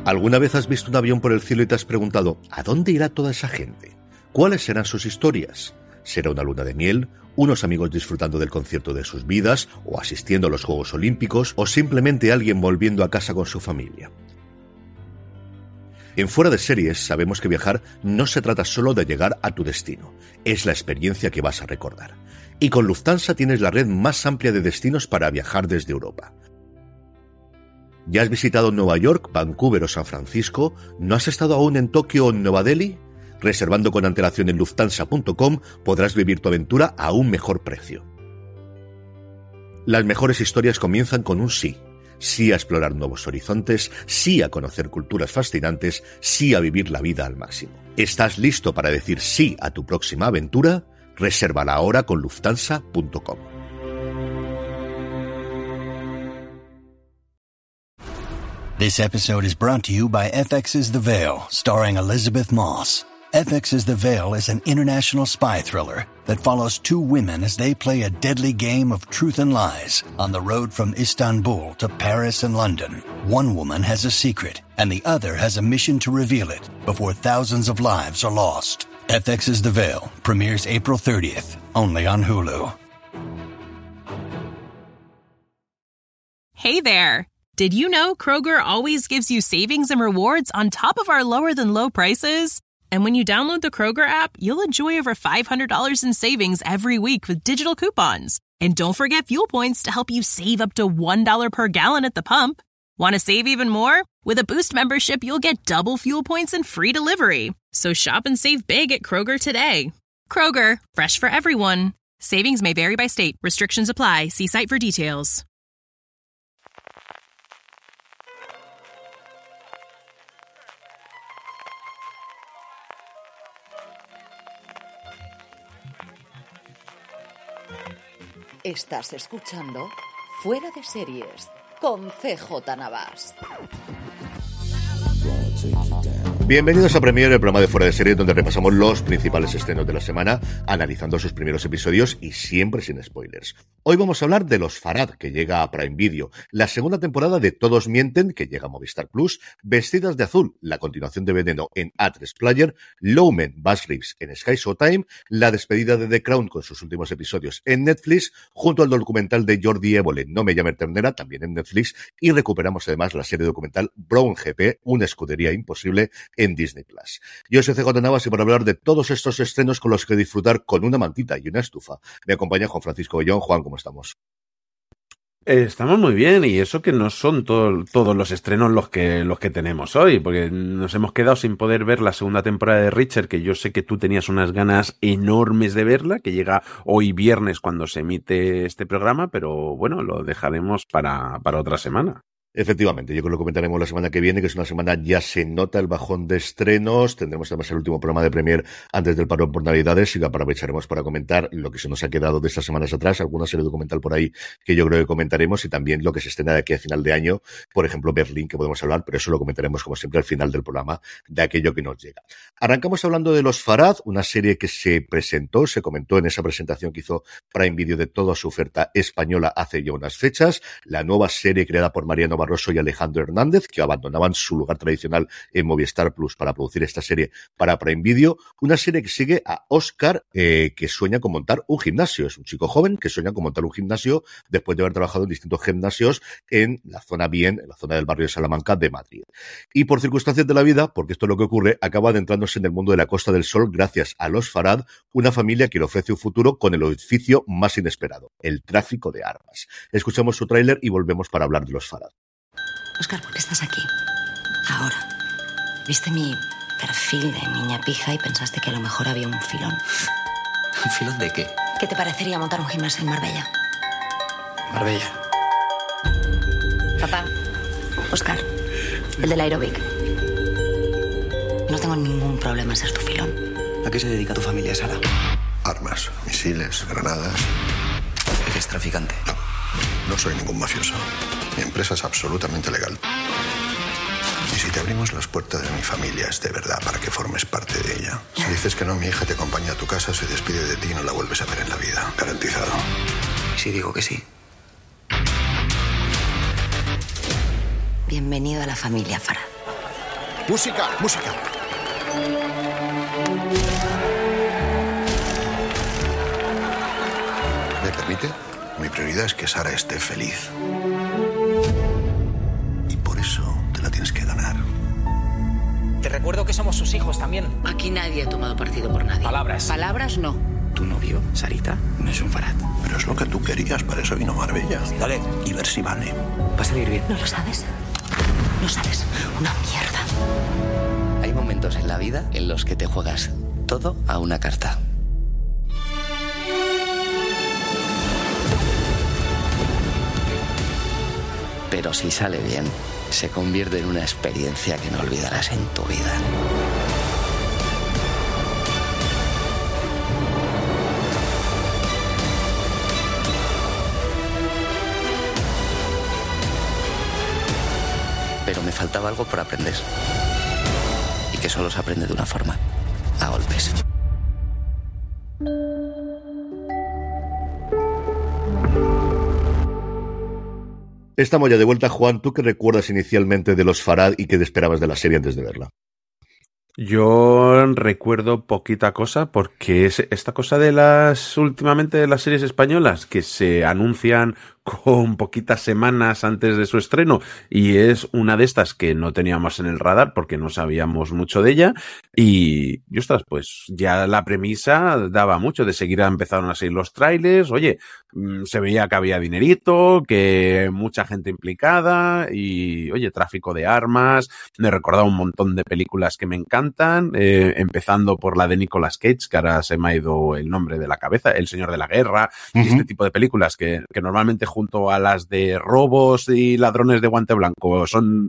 ¿Alguna vez has visto un avión por el cielo y te has preguntado ¿a dónde irá toda esa gente? ¿Cuáles serán sus historias? ¿Será una luna de miel? ¿Unos amigos disfrutando del concierto de sus vidas? ¿O asistiendo a los Juegos Olímpicos? ¿O simplemente alguien volviendo a casa con su familia? En Fuera de Series sabemos que viajar no se trata solo de llegar a tu destino, es la experiencia que vas a recordar. Y con Lufthansa tienes la red más amplia de destinos para viajar desde Europa. ¿Ya has visitado Nueva York, Vancouver o San Francisco? ¿No has estado aún en Tokio o en Nueva Delhi? Reservando con antelación en Lufthansa.com podrás vivir tu aventura a un mejor precio. Las mejores historias comienzan con un sí. Sí a explorar nuevos horizontes, sí a conocer culturas fascinantes, sí a vivir la vida al máximo. ¿Estás listo para decir sí a tu próxima aventura? Resérvala ahora con Lufthansa.com. This episode is brought to you by FX's The Veil, starring Elizabeth Moss. FX's The Veil is an international spy thriller that follows two women as they play a deadly game of truth and lies on the road from Istanbul to Paris and London. One woman has a secret, and the other has a mission to reveal it before thousands of lives are lost. FX's The Veil premieres April 30th, only on Hulu. Hey there! Did you know Kroger always gives you savings and rewards on top of our lower-than-low prices? And when you download the Kroger app, you'll enjoy over $500 in savings every week with digital coupons. And don't forget fuel points to help you save up to $1 per gallon at the pump. Want to save even more? With a Boost membership, you'll get double fuel points and free delivery. So shop and save big at Kroger today. Kroger, fresh for everyone. Savings may vary by state. Restrictions apply. See site for details. Estás escuchando Fuera de Series con CJ Navas. Bienvenidos a Premiere, el programa de Fuera de Series donde repasamos los principales estrenos de la semana, analizando sus primeros episodios y siempre sin spoilers. Hoy vamos a hablar de Los Farad, que llega a Prime Video, la segunda temporada de Todos Mienten, que llega a Movistar Plus, Vestidas de Azul, la continuación de Veneno en A3 Player, Lowmen, Bass Reeves en Sky Showtime, la despedida de The Crown con sus últimos episodios en Netflix, junto al documental de Jordi Évole, No me llame ternera, también en Netflix, y recuperamos además la serie documental Brown GP, una escudería imposible, en Disney Plus. Yo soy CJ Navas y para hablar de todos estos estrenos con los que disfrutar con una mantita y una estufa, me acompaña Juan Francisco Bellón. Juan, ¿cómo estamos? Estamos muy bien, y eso que no son todos los estrenos los que tenemos hoy, porque nos hemos quedado sin poder ver la segunda temporada de Reacher, que yo sé que tú tenías unas ganas enormes de verla, que llega hoy viernes cuando se emite este programa, pero bueno, lo dejaremos para otra semana. Efectivamente, yo creo que lo comentaremos la semana que viene, que es una semana ya se nota el bajón de estrenos. Tendremos además el último programa de Premiere antes del parón por Navidades y lo aprovecharemos para comentar lo que se nos ha quedado de estas semanas atrás, alguna serie documental por ahí que yo creo que comentaremos, y también lo que se estrena de aquí a final de año, por ejemplo Berlín, que podemos hablar, pero eso lo comentaremos como siempre al final del programa, de aquello que nos llega. Arrancamos hablando de Los Farad, una serie que se presentó, se comentó en esa presentación que hizo Prime Video de toda su oferta española hace ya unas fechas, la nueva serie creada por Mariano Barroso y Alejandro Hernández, que abandonaban su lugar tradicional en Movistar Plus para producir esta serie para Prime Video, una serie que sigue a Óscar, que sueña con montar un gimnasio. Es un chico joven que sueña con montar un gimnasio después de haber trabajado en distintos gimnasios en la zona en la zona del barrio de Salamanca de Madrid. Y por circunstancias de la vida, porque esto es lo que ocurre, acaba adentrándose en el mundo de la Costa del Sol gracias a Los Farad, una familia que le ofrece un futuro con el oficio más inesperado, el tráfico de armas. Escuchamos su tráiler y volvemos para hablar de Los Farad. Óscar, ¿por qué estás aquí? Ahora. Viste mi perfil de niña pija y pensaste que a lo mejor había un filón. ¿Un filón de qué? ¿Qué te parecería montar un gimnasio en Marbella? Marbella. Papá. Óscar, el del aeróbic. No tengo ningún problema en ser tu filón. ¿A qué se dedica tu familia, Sara? Armas, misiles, granadas. ¿Eres traficante? No soy ningún mafioso. Mi empresa es absolutamente legal. Y si te abrimos las puertas de mi familia es de verdad para que formes parte de ella. Si dices que no, mi hija te acompaña a tu casa, se despide de ti y no la vuelves a ver en la vida. Garantizado. ¿Y si digo que sí? Bienvenido a la familia Farad. Música, música. ¿Me permite? Mi prioridad es que Sara esté feliz. Y por eso te la tienes que ganar. Te recuerdo que somos sus hijos también. Aquí nadie ha tomado partido por nadie. Palabras. Palabras no. Tu novio, Sarita, no es un Farad. Pero es lo que tú querías, para eso vino Marbella. Dale. Y ver si vale. Va a salir bien. ¿No lo sabes? No sabes. Una mierda. Hay momentos en la vida en los que te juegas todo a una carta. Pero si sale bien, se convierte en una experiencia que no olvidarás en tu vida. Pero me faltaba algo por aprender. Y que solo se aprende de una forma: a golpes. Estamos ya de vuelta, Juan. ¿Tú qué recuerdas inicialmente de los Farad y qué te esperabas de la serie antes de verla? Yo recuerdo poquita cosa porque es esta cosa de últimamente de las series españolas que se anuncian con poquitas semanas antes de su estreno, y es una de estas que no teníamos en el radar porque no sabíamos mucho de ella, y ostras, pues ya la premisa daba mucho. De seguida empezaron a salir los trailers, oye, se veía que había dinerito, que mucha gente implicada, y oye, tráfico de armas. Me recordaba un montón de películas que me encantan, empezando por la de Nicolas Cage, que ahora se me ha ido el nombre de la cabeza, El Señor de la Guerra, y este tipo de películas que normalmente, junto a las de robos y ladrones de guante blanco, son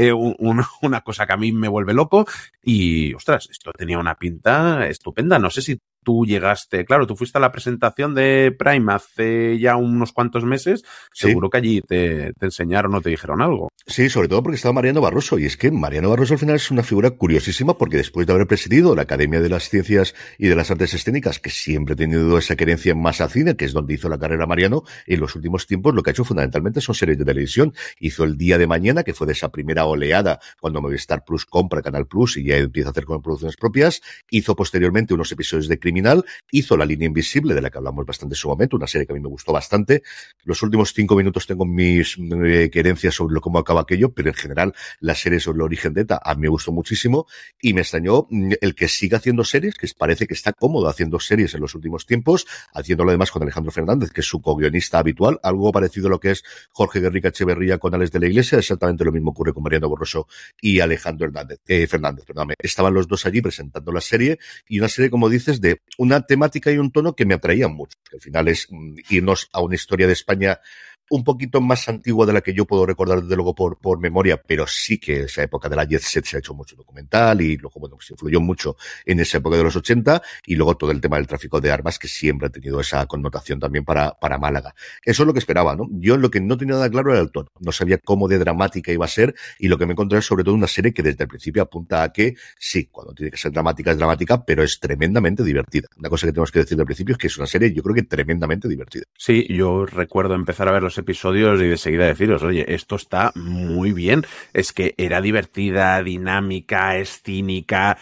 una cosa que a mí me vuelve loco. Y ostras, esto tenía una pinta estupenda. No sé si tú llegaste, claro, tú fuiste a la presentación de Prime hace ya unos cuantos meses, sí. Seguro que allí te enseñaron o te dijeron algo. Sí, sobre todo porque estaba Mariano Barroso, y es que Mariano Barroso al final es una figura curiosísima, porque después de haber presidido la Academia de las Ciencias y de las Artes Escénicas, que siempre ha tenido esa querencia más al cine, que es donde hizo la carrera Mariano, en los últimos tiempos lo que ha hecho fundamentalmente son series de televisión. Hizo El Día de Mañana, que fue de esa primera oleada cuando Movistar Plus compra Canal Plus y ya empieza a hacer con producciones propias. Hizo posteriormente unos episodios de Criminal, hizo La Línea Invisible, de la que hablamos bastante en su momento, una serie que a mí me gustó bastante. Los últimos 5 minutos tengo mis querencias sobre cómo acaba aquello, pero en general la serie sobre el origen de ETA a mí me gustó muchísimo, y me extrañó el que siga haciendo series, que parece que está cómodo haciendo series en los últimos tiempos, haciéndolo además con Alejandro Fernández, que es su co-guionista habitual, algo parecido a lo que es Jorge Guerrica Echeverría con Alex de la Iglesia. Exactamente lo mismo ocurre con Mariano Borroso y Alejandro Fernández. Estaban los dos allí presentando la serie, y una serie, como dices, de una temática y un tono que me atraían mucho, que al final es irnos a una historia de España un poquito más antigua de la que yo puedo recordar, desde luego, por memoria, pero sí que esa época de la Jet Set se ha hecho mucho documental, y luego, bueno, se influyó mucho en esa época de los 80, y luego todo el tema del tráfico de armas, que siempre ha tenido esa connotación también para Málaga. Eso es lo que esperaba, ¿no? Yo lo que no tenía nada claro era el tono, no sabía cómo de dramática iba a ser, y lo que me encontré es sobre todo una serie que desde el principio apunta a que, sí, cuando tiene que ser dramática es dramática, pero es tremendamente divertida. Una cosa que tenemos que decir del principio es que es una serie, yo creo que tremendamente divertida. Sí, yo recuerdo empezar a ver los episodios y de seguida deciros, oye, esto está muy bien. Es que era divertida, dinámica, es cínica,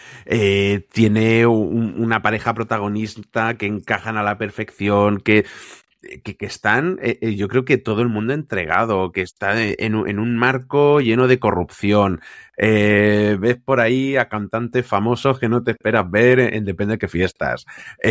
tiene una pareja protagonista que encajan a la perfección, que están, yo creo que todo el mundo entregado, que está en un marco lleno de corrupción. Ves por ahí a cantantes famosos que no te esperas ver en depende de qué fiestas.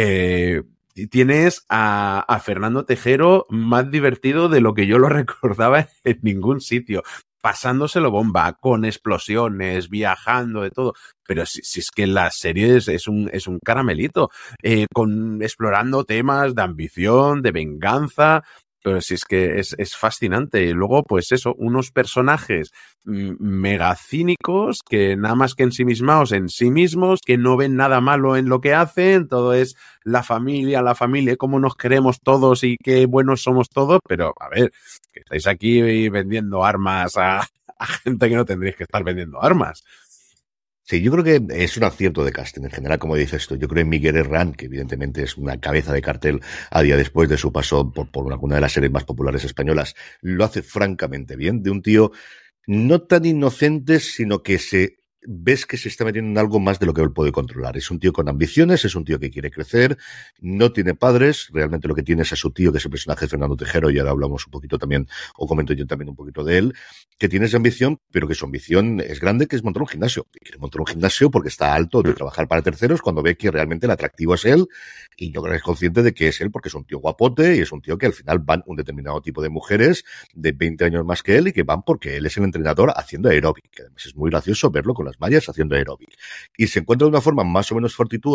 Tienes a Fernando Tejero más divertido de lo que yo lo recordaba en ningún sitio, pasándoselo bomba, con explosiones, viajando, de todo. Pero si es que la serie es un caramelito, explorando temas de ambición, de venganza. Pero si es que es fascinante. Y luego, pues eso, unos personajes mega cínicos que nada más que ensimismados en sí mismos, que no ven nada malo en lo que hacen, todo es la familia, cómo nos queremos todos y qué buenos somos todos. Pero, a ver, que estáis aquí vendiendo armas a gente que no tendréis que estar vendiendo armas. Sí, yo creo que es un acierto de casting en general, como dices tú. Yo creo en Miguel Herrán, que evidentemente es una cabeza de cartel a día después de su paso por alguna de las series más populares españolas, lo hace francamente bien, de un tío no tan inocente, sino que se ves que se está metiendo en algo más de lo que él puede controlar. Es un tío con ambiciones, es un tío que quiere crecer, no tiene padres, realmente lo que tiene es a su tío, que es el personaje de Fernando Tejero, y ahora hablamos un poquito también, o comento yo también un poquito de él, que tiene esa ambición, pero que su ambición es grande, que es montar un gimnasio. Y quiere montar un gimnasio porque está alto de trabajar para terceros cuando ve que realmente el atractivo es él, y yo creo que es consciente de que es él porque es un tío guapote, y es un tío que al final van un determinado tipo de mujeres de 20 años más que él, y que van porque él es el entrenador haciendo aeróbic, que además es muy gracioso verlo con las mallas haciendo aeróbic. Y se encuentra de una forma más o menos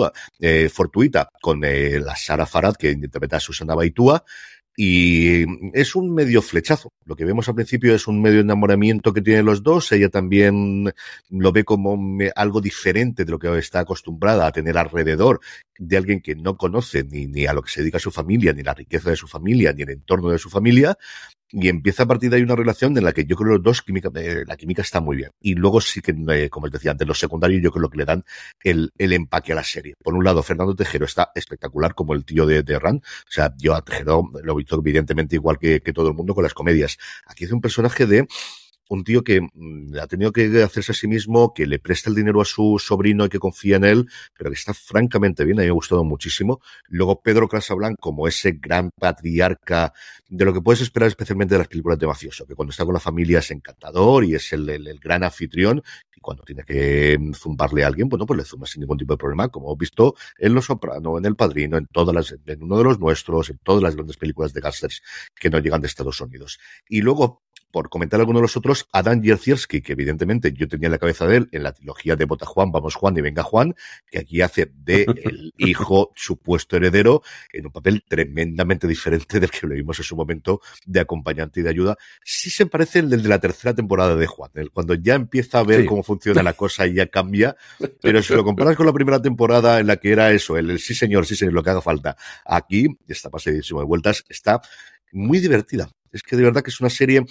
fortuita con la Sara Farhad, que interpreta a Susana Baitúa, y es un medio flechazo. Lo que vemos al principio es un medio enamoramiento que tienen los dos. Ella también lo ve como algo diferente de lo que está acostumbrada a tener alrededor, de alguien que no conoce ni a lo que se dedica a su familia, ni la riqueza de su familia, ni el entorno de su familia. Y empieza a partir de ahí una relación en la que yo creo que los dos, la química está muy bien. Y luego sí que, como os decía antes, los secundarios yo creo que le dan el empaque a la serie. Por un lado, Fernando Tejero está espectacular como el tío de Ran. O sea, yo a Tejero lo he visto evidentemente igual que todo el mundo con las comedias. Aquí es un personaje de un tío que ha tenido que hacerse a sí mismo, que le presta el dinero a su sobrino y que confía en él, pero que está francamente bien, a mí me ha gustado muchísimo. Luego Pedro Casablanca como ese gran patriarca de lo que puedes esperar especialmente de las películas de mafioso, que cuando está con la familia es encantador y es el gran anfitrión, y cuando tiene que zumbarle a alguien, bueno, pues le zumba sin ningún tipo de problema, como hemos visto en Los Soprano, en El Padrino, en Uno de los Nuestros, en todas las grandes películas de gángsters que no llegan de Estados Unidos. Y luego, por comentar alguno de los otros, Adam Jezierski, que evidentemente yo tenía en la cabeza de él en la trilogía de Vota Juan, Vamos Juan y Venga Juan, que aquí hace de el hijo supuesto heredero en un papel tremendamente diferente del que lo vimos en su momento de acompañante y de ayuda. Sí se parece el de la tercera temporada de Juan, cuando ya empieza a ver cómo funciona la cosa y ya cambia, pero si lo comparas con la primera temporada en la que era eso, el sí señor, lo que haga falta, aquí está pasadísimo de vueltas, está muy divertida. Es que de verdad que es una serie...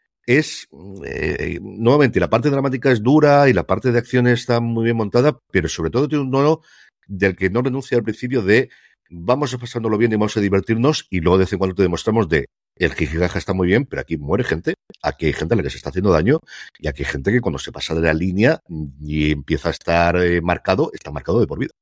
nuevamente, la parte dramática es dura y la parte de acción está muy bien montada, pero sobre todo tiene un tono del que no renuncia al principio de vamos a pasándolo bien y vamos a divertirnos, y luego de vez en cuando te demostramos de el jijijaja está muy bien, pero aquí muere gente, aquí hay gente a la que se está haciendo daño, y aquí hay gente que cuando se pasa de la línea y empieza a estar marcado, está marcado de por vida.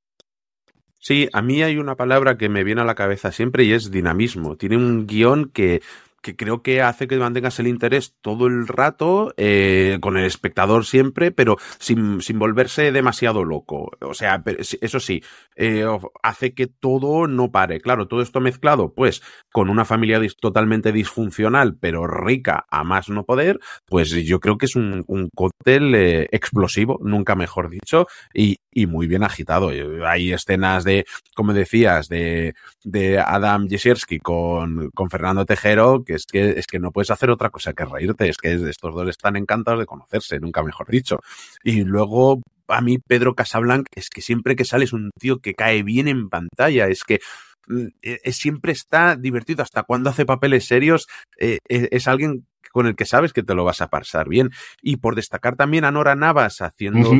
Sí, a mí hay una palabra que me viene a la cabeza siempre y es dinamismo. Tiene un guión que creo que hace que mantengas el interés todo el rato, con el espectador siempre, pero sin volverse demasiado loco. O sea, eso sí, hace que todo no pare. Claro, todo esto mezclado, pues, con una familia totalmente disfuncional, pero rica a más no poder, pues yo creo que es un cóctel explosivo, nunca mejor dicho, y muy bien agitado. Hay escenas de, como decías, de Adam Jezierski con Fernando Tejero, que es que no puedes hacer otra cosa que reírte. Es que estos dos están encantados de conocerse, nunca mejor dicho. Y luego, a mí, Pedro Casablanca, es que siempre que sale es un tío que cae bien en pantalla. Es que siempre está divertido, hasta cuando hace papeles serios, es alguien con el que sabes que te lo vas a pasar bien. Y por destacar también a Nora Navas haciendo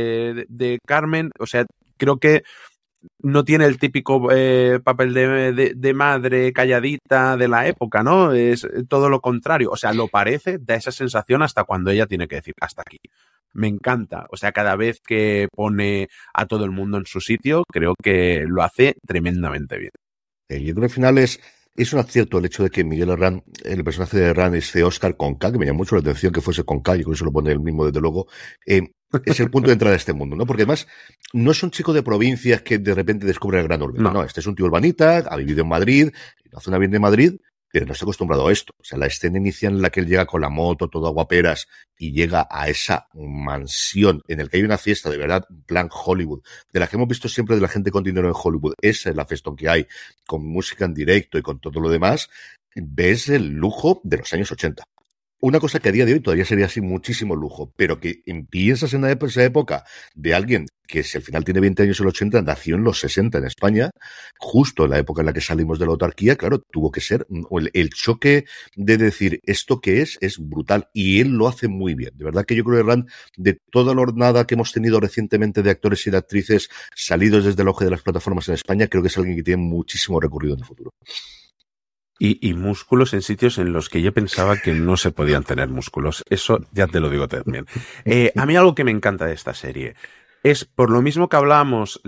de Carmen, o sea, creo que no tiene el típico papel de madre calladita de la época, ¿no? Es todo lo contrario. O sea, lo parece, da esa sensación hasta cuando ella tiene que decir hasta aquí. Me encanta. O sea, cada vez que pone a todo el mundo en su sitio, creo que lo hace tremendamente bien. Yo creo que al final es un acierto el hecho de que Miguel Herrán, el personaje de Herrán, es de Óscar con K, que me llama mucho la atención que fuese con K, y con eso lo pone él mismo, desde luego. Es el punto de entrada de este mundo, ¿no? Porque además no es un chico de provincias que de repente descubre el gran urbe. No, este es un tío urbanita, ha vivido en Madrid, en la zona bien de Madrid, pero no está acostumbrado a esto. O sea, la escena inicial en la que él llega con la moto, todo a guaperas, y llega a esa mansión en la que hay una fiesta de verdad, en plan Hollywood, de la que hemos visto siempre de la gente con dinero en Hollywood. Esa es la fiesta que hay, con música en directo y con todo lo demás. Ves el lujo de los años 80. Una cosa que a día de hoy todavía sería así muchísimo lujo, pero que piensas en esa época de alguien que si al final tiene 20 años en los 80, nació en los 60 en España, justo en la época en la que salimos de la autarquía, claro, tuvo que ser el choque de decir esto que es brutal, y él lo hace muy bien. De verdad que yo creo que Herrán, de toda la hornada que hemos tenido recientemente de actores y de actrices salidos desde el auge de las plataformas en España, creo que es alguien que tiene muchísimo recorrido en el futuro. Y músculos en sitios en los que yo pensaba que no se podían tener músculos. Eso ya te lo digo también. A mí algo que me encanta de esta serie es, por lo mismo que hablábamos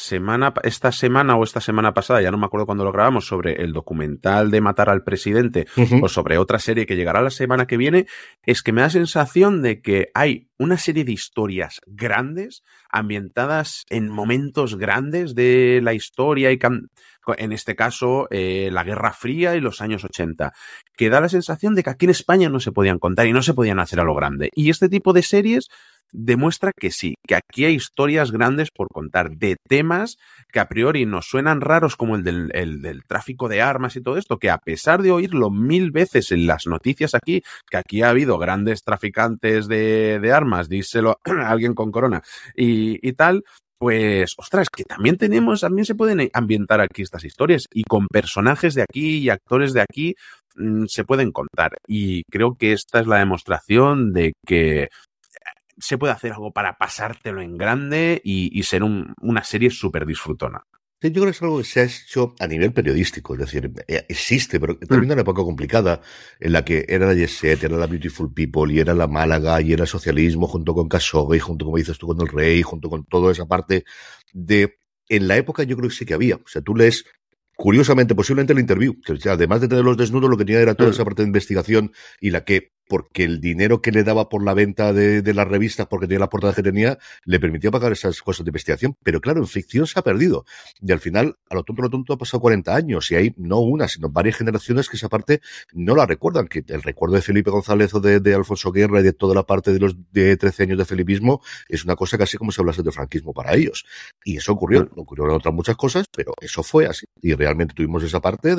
esta semana pasada, ya no me acuerdo cuándo lo grabamos, sobre el documental de Matar al Presidente, o sobre otra serie que llegará la semana que viene, es que me da sensación de que hay una serie de historias grandes, ambientadas en momentos grandes de la historia y en este caso, la Guerra Fría y los años 80, que da la sensación de que aquí en España no se podían contar y no se podían hacer a lo grande. Y este tipo de series demuestra que sí, que aquí hay historias grandes por contar, de temas que a priori nos suenan raros, como el del tráfico de armas y todo esto, que a pesar de oírlo 1000 veces en las noticias aquí, que aquí ha habido grandes traficantes de armas, díselo a alguien con corona y tal, pues, ostras, que también se pueden ambientar aquí estas historias, y con personajes de aquí y actores de aquí se pueden contar. Y creo que esta es la demostración de que se puede hacer algo para pasártelo en grande y ser una serie súper disfrutona. Sí, yo creo que es algo que se ha hecho a nivel periodístico, es decir, existe, pero también en una época complicada en la que era la Jet Set, era la Beautiful People, y era la Málaga, y era el socialismo, junto con Khashoggi, y junto, como dices tú, con el rey, junto con toda esa parte de... En la época yo creo que sí que había. O sea, tú lees, curiosamente, posiblemente el Interview, que además de tener los desnudos, lo que tenía era toda esa parte de investigación, y la que, porque el dinero que le daba por la venta de las revistas, porque tenía la portada que tenía, le permitía pagar esas cosas de investigación. Pero claro, en ficción se ha perdido. Y al final, a lo tonto, ha pasado 40 años. Y hay no una, sino varias generaciones que esa parte no la recuerdan. Que el recuerdo de Felipe González o de Alfonso Guerra y de toda la parte de los de 13 años de felipismo es una cosa casi como si hablase de franquismo para ellos. Y eso ocurrió en otras muchas cosas, pero eso fue así. Y realmente tuvimos esa parte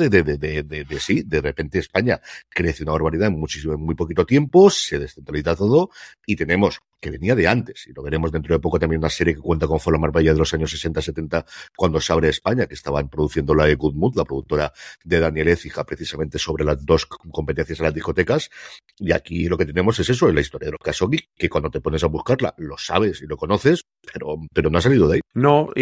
sí, de repente España crece una barbaridad en muy poquito tiempo, se descentraliza todo, y tenemos, que venía de antes, y lo veremos dentro de poco también, una serie que cuenta con Folo Marbella de los años 60-70, cuando se abre España, que estaban produciendo la Good Mood, la productora de Daniel Écija, precisamente sobre las dos competencias en las discotecas. Y aquí lo que tenemos es eso, es la historia de los Khashoggi, que cuando te pones a buscarla, lo sabes y lo conoces, pero no ha salido de ahí. No,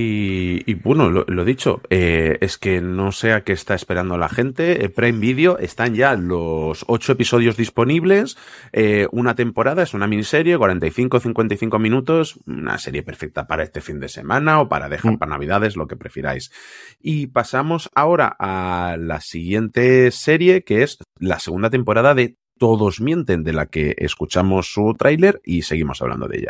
y bueno, lo dicho, es que no sé a qué está esperando la gente. Prime Video, están ya los 8 episodios disponibles, una temporada, es una miniserie, 45-55 minutos, una serie perfecta para este fin de semana o para dejar para Navidades, lo que prefiráis. Y pasamos ahora a la siguiente serie, que es la segunda temporada de Todos mienten, de la que escuchamos su tráiler y seguimos hablando de ella.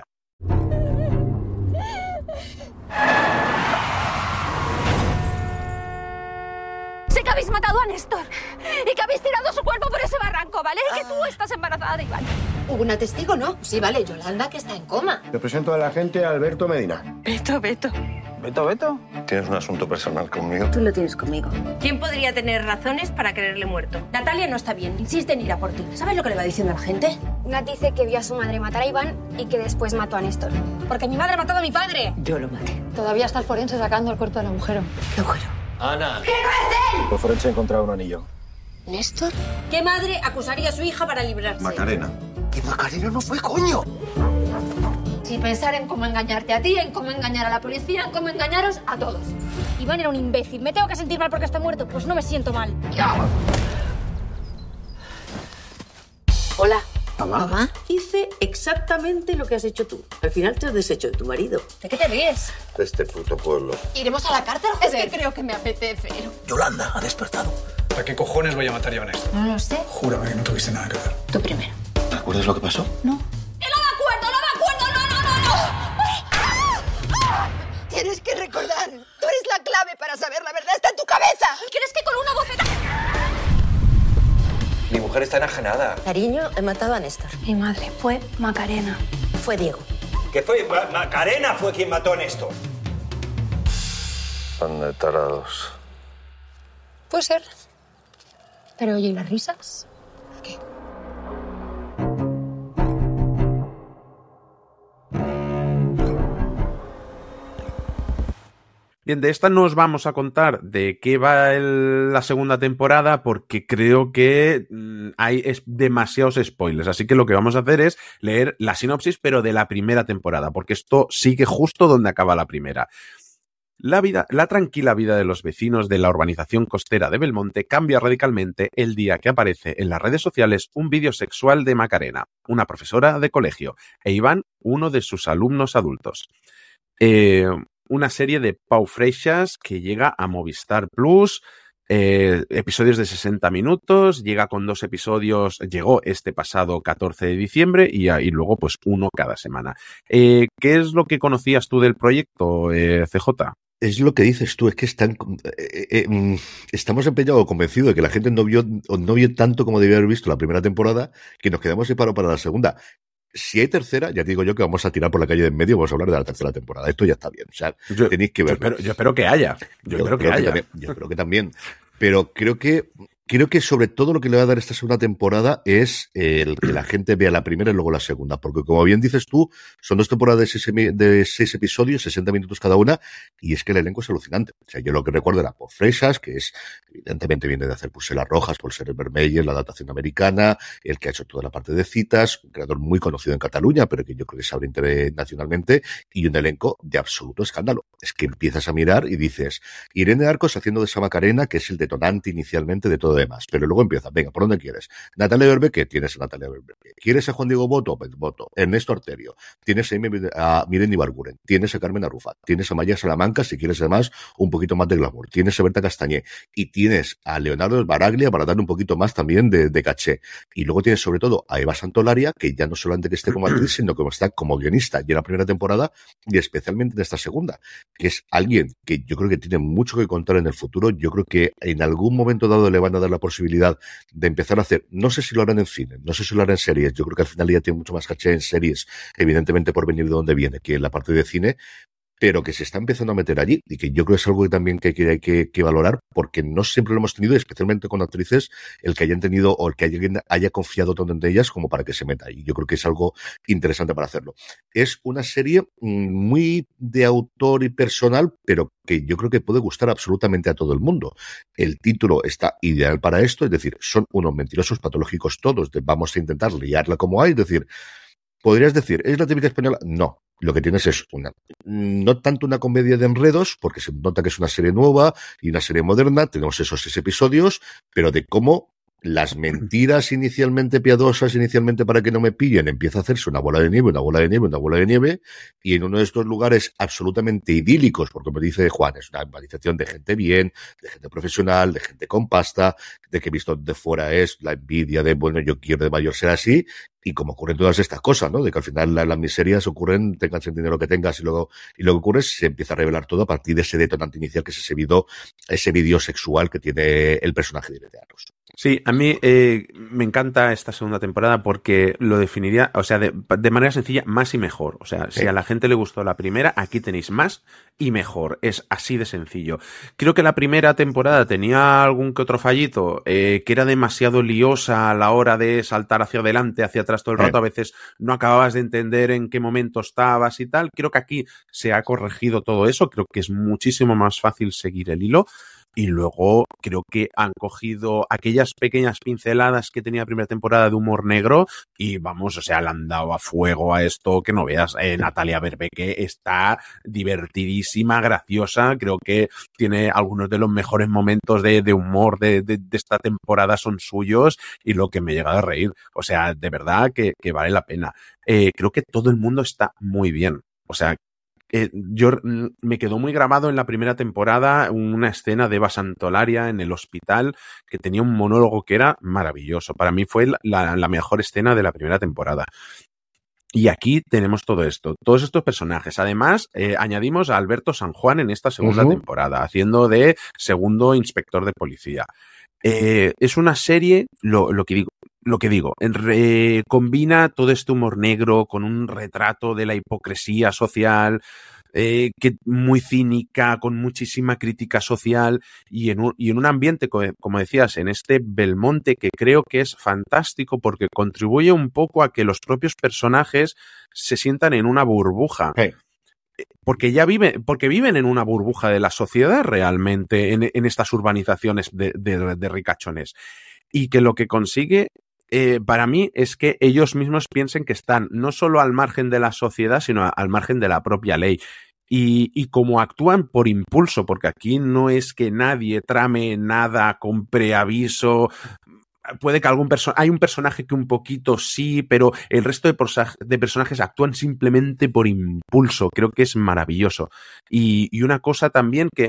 Sé que habéis matado a Néstor y que habéis tirado su cuerpo por ese barranco, ¿vale? Y que tú estás embarazada de Iván. ¿Hubo una testigo, no? Sí, vale, Yolanda, que está en coma. Te presento a la agente Alberto Medina. Beto. ¿Beto? ¿Tienes un asunto personal conmigo? Tú lo tienes conmigo. ¿Quién podría tener razones para quererle muerto? Natalia no está bien, insiste en ir a por ti. ¿Sabes lo que le va diciendo a la gente? Nat dice que vio a su madre matar a Iván y que después mató a Néstor. Porque mi madre ha matado a mi padre. Yo lo maté. Todavía está el forense sacando el cuerpo del agujero. ¿Qué agujero? Ana. ¡Que no es él! El forense ha encontrado un anillo. ¿Néstor? ¿Qué madre acusaría a su hija para librarse? Macarena. ¡Que Macarena no fue, coño! Si pensar en cómo engañarte a ti, en cómo engañar a la policía, en cómo engañaros a todos. Iván era un imbécil. ¿Me tengo que sentir mal porque está muerto? Pues no me siento mal. Hola. ¿Mamá? Hice exactamente lo que has hecho tú. Al final te has deshecho de tu marido. ¿De qué te ríes? De este puto pueblo. ¿Iremos a la cárcel? Es que creo que me apetece. Yolanda ha despertado. ¿Para qué cojones voy a matar a Iván Néstor? No lo sé. Júrame que no tuviste nada que ver. Tú primero. ¿Te acuerdas lo que pasó? No. ¡Que no me acuerdo! ¡No! Tienes que recordar. Tú eres la clave para saber la verdad. Está en tu cabeza. ¿Quieres que con una bofeta? Mi mujer está enajenada. Cariño, he matado a Néstor. Mi madre fue Macarena. Fue Diego. ¿Qué fue? Macarena fue quien mató a Néstor. Son de tarados. Puede ser. Pero oye, ¿y las risas? ¿Qué? Bien, de esta no os vamos a contar de qué va la segunda temporada porque creo que hay demasiados spoilers. Así que lo que vamos a hacer es leer la sinopsis, pero de la primera temporada, porque esto sigue justo donde acaba la primera. La tranquila vida de los vecinos de la urbanización costera de Belmonte cambia radicalmente el día que aparece en las redes sociales un vídeo sexual de Macarena, una profesora de colegio, e Iván, uno de sus alumnos adultos. Una serie de Pau Freixas que llega a Movistar Plus, episodios de 60 minutos, llegó este pasado 14 de diciembre y luego pues uno cada semana. ¿Qué es lo que conocías tú del proyecto, CJ? Es lo que dices tú, es que estamos empeñados o convencidos de que la gente no vio tanto como debía haber visto la primera temporada, que nos quedamos separados para la segunda. Si hay tercera, ya te digo yo que vamos a tirar por la calle de en medio, vamos a hablar de la tercera temporada. Esto ya está bien, o sea, tenéis que verlo. Yo espero que haya. Yo creo que también. Pero creo que sobre todo lo que le va a dar esta segunda temporada es el que la gente vea la primera y luego la segunda, porque como bien dices tú, son 2 temporadas de 6 episodios, 60 minutos cada una, y es que el elenco es alucinante. O sea, yo lo que recuerdo era Pau Freixas, que evidentemente viene de hacer Pulseras Rojas, Pulseras Vermelles, la adaptación americana, el que ha hecho toda la parte de citas, un creador muy conocido en Cataluña, pero que yo creo que se abre internacionalmente, y un elenco de absoluto escándalo. Es que empiezas a mirar y dices, Irene Arcos haciendo de esa Macarena, que es el detonante inicialmente de todo demás, pero luego empieza, venga, ¿por dónde quieres? Natalia Berbeque, tienes a Natalia Berbeque. ¿Quieres a Juan Diego Boto? Pues Boto. Ernesto Arterio. Tienes a Miren Ibarguren. Tienes a Carmen Arrufat. Tienes a Maya Salamanca, si quieres además un poquito más de glamour. Tienes a Berta Castañé. Y tienes a Leonardo Baraglia para dar un poquito más también de caché. Y luego tienes sobre todo a Eva Santolaria, que ya no solamente que esté como actriz, sino que está como guionista ya en la primera temporada y especialmente en esta segunda, que es alguien que yo creo que tiene mucho que contar en el futuro. Yo creo que en algún momento dado le van a dar la posibilidad de empezar a hacer, no sé si lo harán en cine, no sé si lo harán en series, yo creo que al final ya tiene mucho más caché en series, evidentemente por venir de donde viene, que en la parte de cine, pero que se está empezando a meter allí y que yo creo que es algo que también que hay que valorar, porque no siempre lo hemos tenido, especialmente con actrices, el que hayan tenido o el que alguien haya confiado tanto en ellas como para que se meta, y yo creo que es algo interesante para hacerlo. Es una serie muy de autor y personal, pero que yo creo que puede gustar absolutamente a todo el mundo. El título está ideal para esto, es decir, son unos mentirosos patológicos todos, vamos a intentar liarla como hay, es decir, ¿podrías decir, ¿es la típica española? No. Lo que tienes es no tanto una comedia de enredos, porque se nota que es una serie nueva y una serie moderna, tenemos esos 6 episodios, pero de cómo las mentiras inicialmente piadosas, inicialmente para que no me pillen, empieza a hacerse una bola de nieve, una bola de nieve, una bola de nieve, y en uno de estos lugares absolutamente idílicos, porque me dice Juan, es una urbanización de gente bien, de gente profesional, de gente con pasta, de que visto de fuera es la envidia de, bueno, yo quiero de mayor ser así, y como ocurren todas estas cosas, ¿no? De que al final las miserias ocurren, tengas el dinero que tengas, y lo que ocurre es que se empieza a revelar todo a partir de ese detonante inicial, que es ese vídeo sexual que tiene el personaje de Arcos. Sí, a mí me encanta esta segunda temporada porque lo definiría, o sea, de manera sencilla, más y mejor. O sea, si a la gente le gustó la primera, aquí tenéis más y mejor. Es así de sencillo. Creo que la primera temporada tenía algún que otro fallito, que era demasiado liosa a la hora de saltar hacia adelante, hacia atrás todo el rato. A veces no acababas de entender en qué momento estabas y tal. Creo que aquí se ha corregido todo eso. Creo que es muchísimo más fácil seguir el hilo. Y luego creo que han cogido aquellas pequeñas pinceladas que tenía la primera temporada de humor negro y vamos, o sea, le han dado a fuego a esto que no veas. Natalia Berbeque está divertidísima, graciosa. Creo que tiene algunos de los mejores momentos de humor de esta temporada son suyos y lo que me he llegado a reír. O sea, de verdad que vale la pena. Creo que todo el mundo está muy bien. O sea, yo me quedó muy grabado en la primera temporada una escena de Eva Santolaria en el hospital que tenía un monólogo que era maravilloso. Para mí fue la mejor escena de la primera temporada. Y aquí tenemos todo esto, todos estos personajes. Además, añadimos a Alberto San Juan en esta segunda temporada, haciendo de segundo inspector de policía. Es una serie, lo que digo, combina todo este humor negro con un retrato de la hipocresía social, que muy cínica, con muchísima crítica social y en un ambiente, como decías, en este Belmonte que creo que es fantástico porque contribuye un poco a que los propios personajes se sientan en una burbuja. Porque viven en una burbuja de la sociedad realmente en estas urbanizaciones de ricachones. Y que lo que consigue para mí es que ellos mismos piensen que están no solo al margen de la sociedad, sino al margen de la propia ley. Y como actúan por impulso, porque aquí no es que nadie trame nada con preaviso. Puede que hay un personaje que un poquito sí, pero el resto de personajes actúan simplemente por impulso. Creo que es maravilloso. Y una cosa también que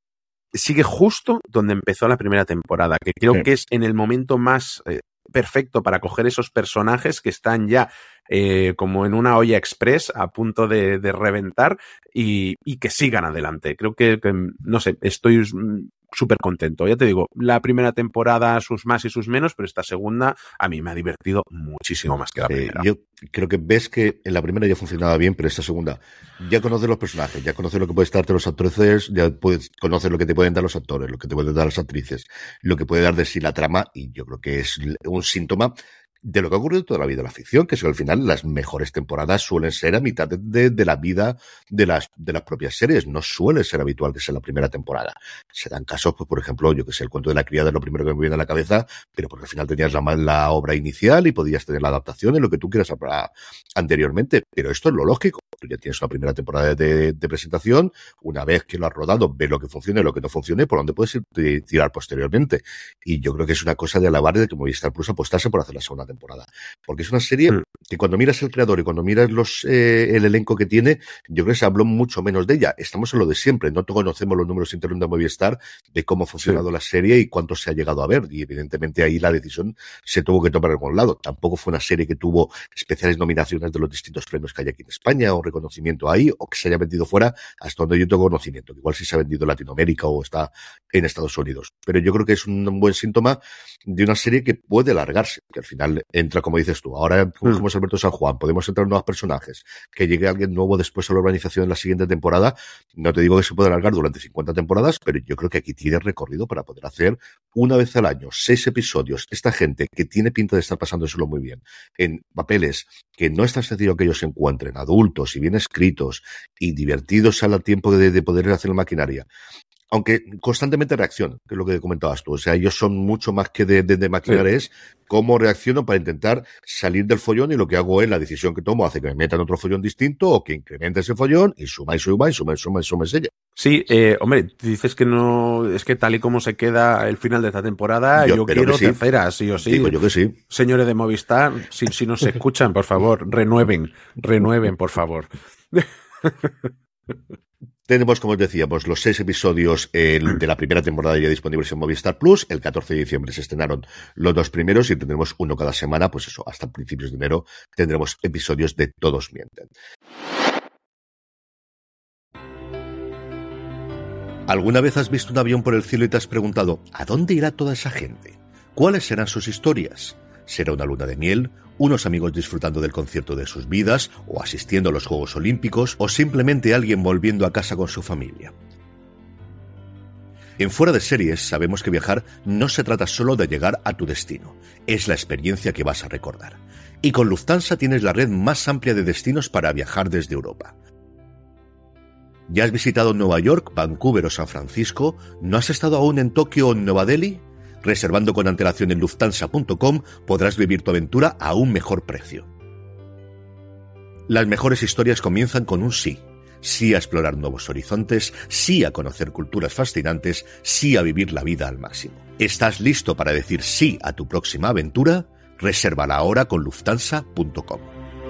sigue justo donde empezó la primera temporada, que creo que es en el momento más perfecto para coger esos personajes que están ya como en una olla express a punto de reventar y que sigan adelante. Creo que no sé, estoy súper contento. Ya te digo, la primera temporada sus más y sus menos, pero esta segunda a mí me ha divertido muchísimo más que la primera. Yo creo que ves que en la primera ya funcionaba bien, pero esta segunda ya conoces los personajes, ya conoces lo que puedes darte los actores, ya puedes conocer lo que te pueden dar los actores, lo que te pueden dar las actrices, lo que puede dar de sí la trama, y yo creo que es un síntoma de lo que ha ocurrido toda la vida en la ficción, que es que al final las mejores temporadas suelen ser a mitad de la vida de las propias series. No suele ser habitual que sea la primera temporada. Se dan casos, pues, por ejemplo, yo que sé, el cuento de la criada es lo primero que me viene a la cabeza, pero porque al final tenías la obra inicial y podías tener la adaptación en lo que tú quieras anteriormente. Pero esto es lo lógico. Tú ya tienes una primera temporada de presentación, una vez que lo has rodado, ves lo que funciona y lo que no funciona y por dónde puedes tirar posteriormente. Y yo creo que es una cosa de alabar de que Movistar Plus apostase por hacer la segunda temporada. Porque es una serie que cuando miras el creador y cuando miras el elenco que tiene, yo creo que se habló mucho menos de ella. Estamos en lo de siempre. No conocemos los números internos de Movistar de cómo ha funcionado la serie y cuánto se ha llegado a ver. Y evidentemente ahí la decisión se tuvo que tomar en algún lado. Tampoco fue una serie que tuvo especiales nominaciones de los distintos premios que hay aquí en España o reconocimiento ahí o que se haya vendido fuera hasta donde yo tengo conocimiento. Que igual sí se ha vendido en Latinoamérica o está en Estados Unidos. Pero yo creo que es un buen síntoma de una serie que puede alargarse, que al final entra, como dices tú, ahora cogemos Alberto San Juan, podemos entrar nuevos personajes, que llegue alguien nuevo después a la organización en la siguiente temporada. No te digo que se puede alargar durante 50 temporadas, pero yo creo que aquí tiene recorrido para poder hacer una vez al año 6 episodios. Esta gente que tiene pinta de estar pasándoselo muy bien en papeles que no es tan sencillo que ellos se encuentren, adultos y bien escritos y divertidos al tiempo de poder hacer la maquinaria. Aunque constantemente reaccionan, que es lo que comentabas tú. O sea, ellos son mucho más que de maquinar, es cómo reacciono para intentar salir del follón, y lo que hago es la decisión que tomo hace que me meta en otro follón distinto o que incremente ese follón y suma ella. Sí, hombre, dices que no, es que tal y como se queda el final de esta temporada, yo quiero tercera, sí o sí. Digo yo que sí. Señores de Movistar, si nos escuchan, por favor, renueven, por favor. Tenemos, como os decíamos, los 6 episodios de la primera temporada ya disponibles en Movistar Plus. El 14 de diciembre se estrenaron los 2 primeros y tendremos uno cada semana, pues eso, hasta principios de enero tendremos episodios de Todos Mienten. ¿Alguna vez has visto un avión por el cielo y te has preguntado ¿a dónde irá toda esa gente? ¿Cuáles serán sus historias? ¿Será una luna de miel? ¿Unos amigos disfrutando del concierto de sus vidas? ¿O asistiendo a los Juegos Olímpicos? ¿O simplemente alguien volviendo a casa con su familia? En Fuera de Series sabemos que viajar no se trata solo de llegar a tu destino, es la experiencia que vas a recordar. Y con Lufthansa tienes la red más amplia de destinos para viajar desde Europa. ¿Ya has visitado Nueva York, Vancouver o San Francisco? ¿No has estado aún en Tokio o en Nueva Delhi? Reservando con antelación en Lufthansa.com podrás vivir tu aventura a un mejor precio. Las mejores historias comienzan con un sí. Sí a explorar nuevos horizontes, sí a conocer culturas fascinantes, sí a vivir la vida al máximo. ¿Estás listo para decir sí a tu próxima aventura? Resérvala ahora con Lufthansa.com.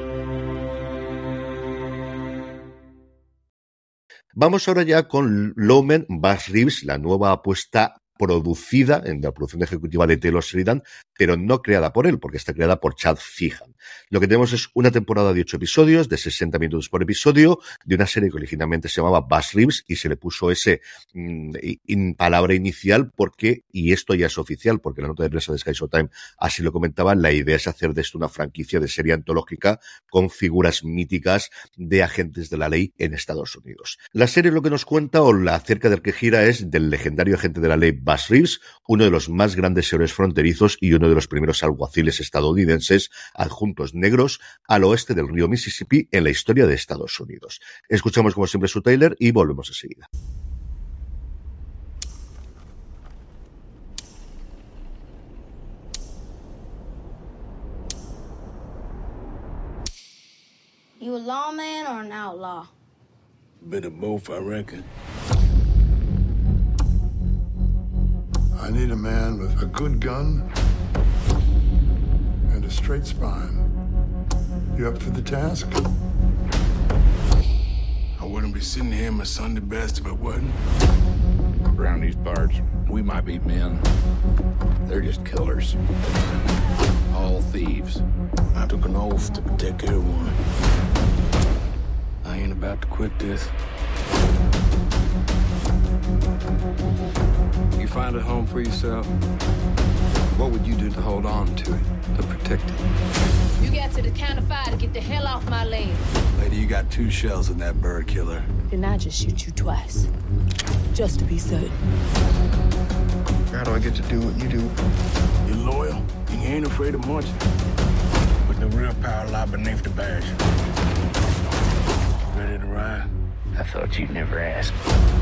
Vamos ahora ya con Lowman Bass Reeves, la nueva apuesta producida en la producción ejecutiva de Taylor Sheridan, pero no creada por él, porque está creada por Chad Feehan. Lo que tenemos es una temporada de 8 episodios, de 60 minutos por episodio, de una serie que originalmente se llamaba Bass Reeves y se le puso ese palabra inicial porque, y esto ya es oficial, porque la nota de prensa de Sky Showtime así lo comentaba, la idea es hacer de esto una franquicia de serie antológica con figuras míticas de agentes de la ley en Estados Unidos. La serie lo que nos cuenta, o la acerca del que gira, es del legendario agente de la ley Bass Reeves, uno de los más grandes héroes fronterizos y uno de los primeros alguaciles estadounidenses adjuntos negros al oeste del río Mississippi en la historia de Estados Unidos. Escuchamos como siempre su trailer y volvemos enseguida. You a lawman or an outlaw? bit of both, I reckon. I need a man with a good gun and a straight spine. You up for the task? I wouldn't be sitting here in my Sunday best if I wasn't. Around these parts, we might be men. They're just killers. All thieves. I took an oath to protect everyone. I ain't about to quit this. You find a home for yourself? What would you do to hold on to it, to protect it? You got to the count of 5 to get the hell off my land. Lady, you got 2 shells in that bird killer. Then I just shoot you twice. Just to be certain. How do I get to do what you do? You're loyal, and you ain't afraid of much. But the real power lies beneath the badge. Ready to ride? I thought you'd never ask.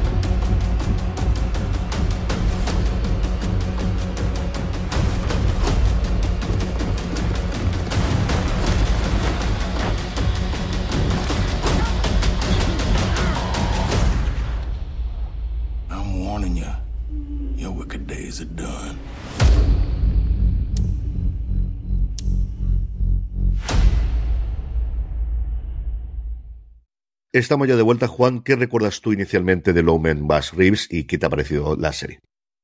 I'm warning you. Your wicked days are done. Estamos ya de vuelta, Juan. ¿Qué recuerdas tú inicialmente de Lowman Bass Reeves y qué te ha parecido la serie?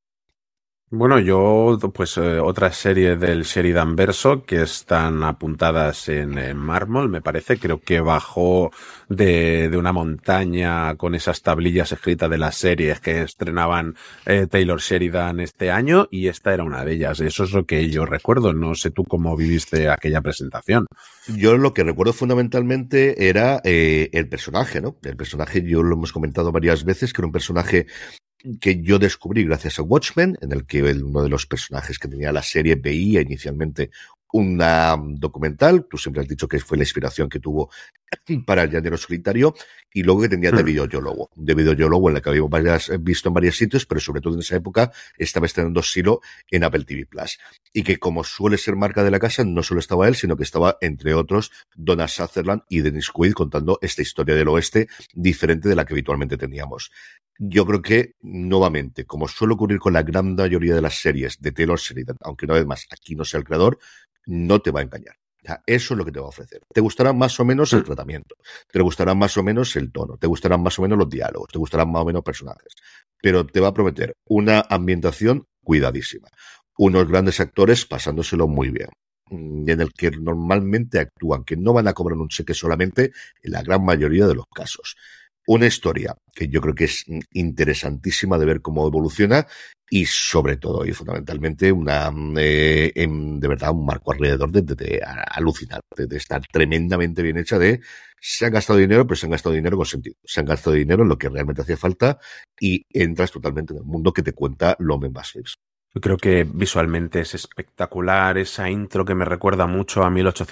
Bueno, yo, pues otras series del Sheridan Verso que están apuntadas en mármol, me parece. Creo que bajó de una montaña con esas tablillas escritas de las series que estrenaban Taylor Sheridan este año, y esta era una de ellas. Eso es lo que yo recuerdo. No sé tú cómo viviste aquella presentación. Yo lo que recuerdo fundamentalmente era el personaje, ¿no? El personaje, yo lo hemos comentado varias veces, que era un personaje que yo descubrí gracias a Watchmen, en el que uno de los personajes que tenía la serie veía inicialmente una documental. Tú siempre has dicho que fue la inspiración que tuvo para El Llanero Solitario, y luego que tenía de videoyólogo en la que habíamos visto en varios sitios, pero sobre todo en esa época estaba estrenando Silo en Apple TV Plus, y que, como suele ser marca de la casa, no solo estaba él, sino que estaba, entre otros, Donald Sutherland y Dennis Quaid contando esta historia del oeste diferente de la que habitualmente teníamos. Yo creo que, nuevamente, como suele ocurrir con la gran mayoría de las series de Taylor Sheridan, aunque una vez más aquí no sea el creador, no te va a engañar. O sea, eso es lo que te va a ofrecer. Te gustará más o menos el tratamiento, te gustará más o menos el tono, te gustarán más o menos los diálogos, te gustarán más o menos personajes, pero te va a prometer una ambientación cuidadísima, unos grandes actores pasándoselo muy bien, en el que normalmente actúan, que no van a cobrar un cheque solamente en la gran mayoría de los casos. Una historia que yo creo que es interesantísima de ver cómo evoluciona, y sobre todo y fundamentalmente de verdad un marco alrededor de alucinante, de estar tremendamente bien hecha. Se han gastado dinero, pero se han gastado dinero con sentido, se han gastado dinero en lo que realmente hacía falta, y entras totalmente en el mundo que te cuenta Lowman Bass Reeves. Yo creo que visualmente es espectacular, esa intro que me recuerda mucho a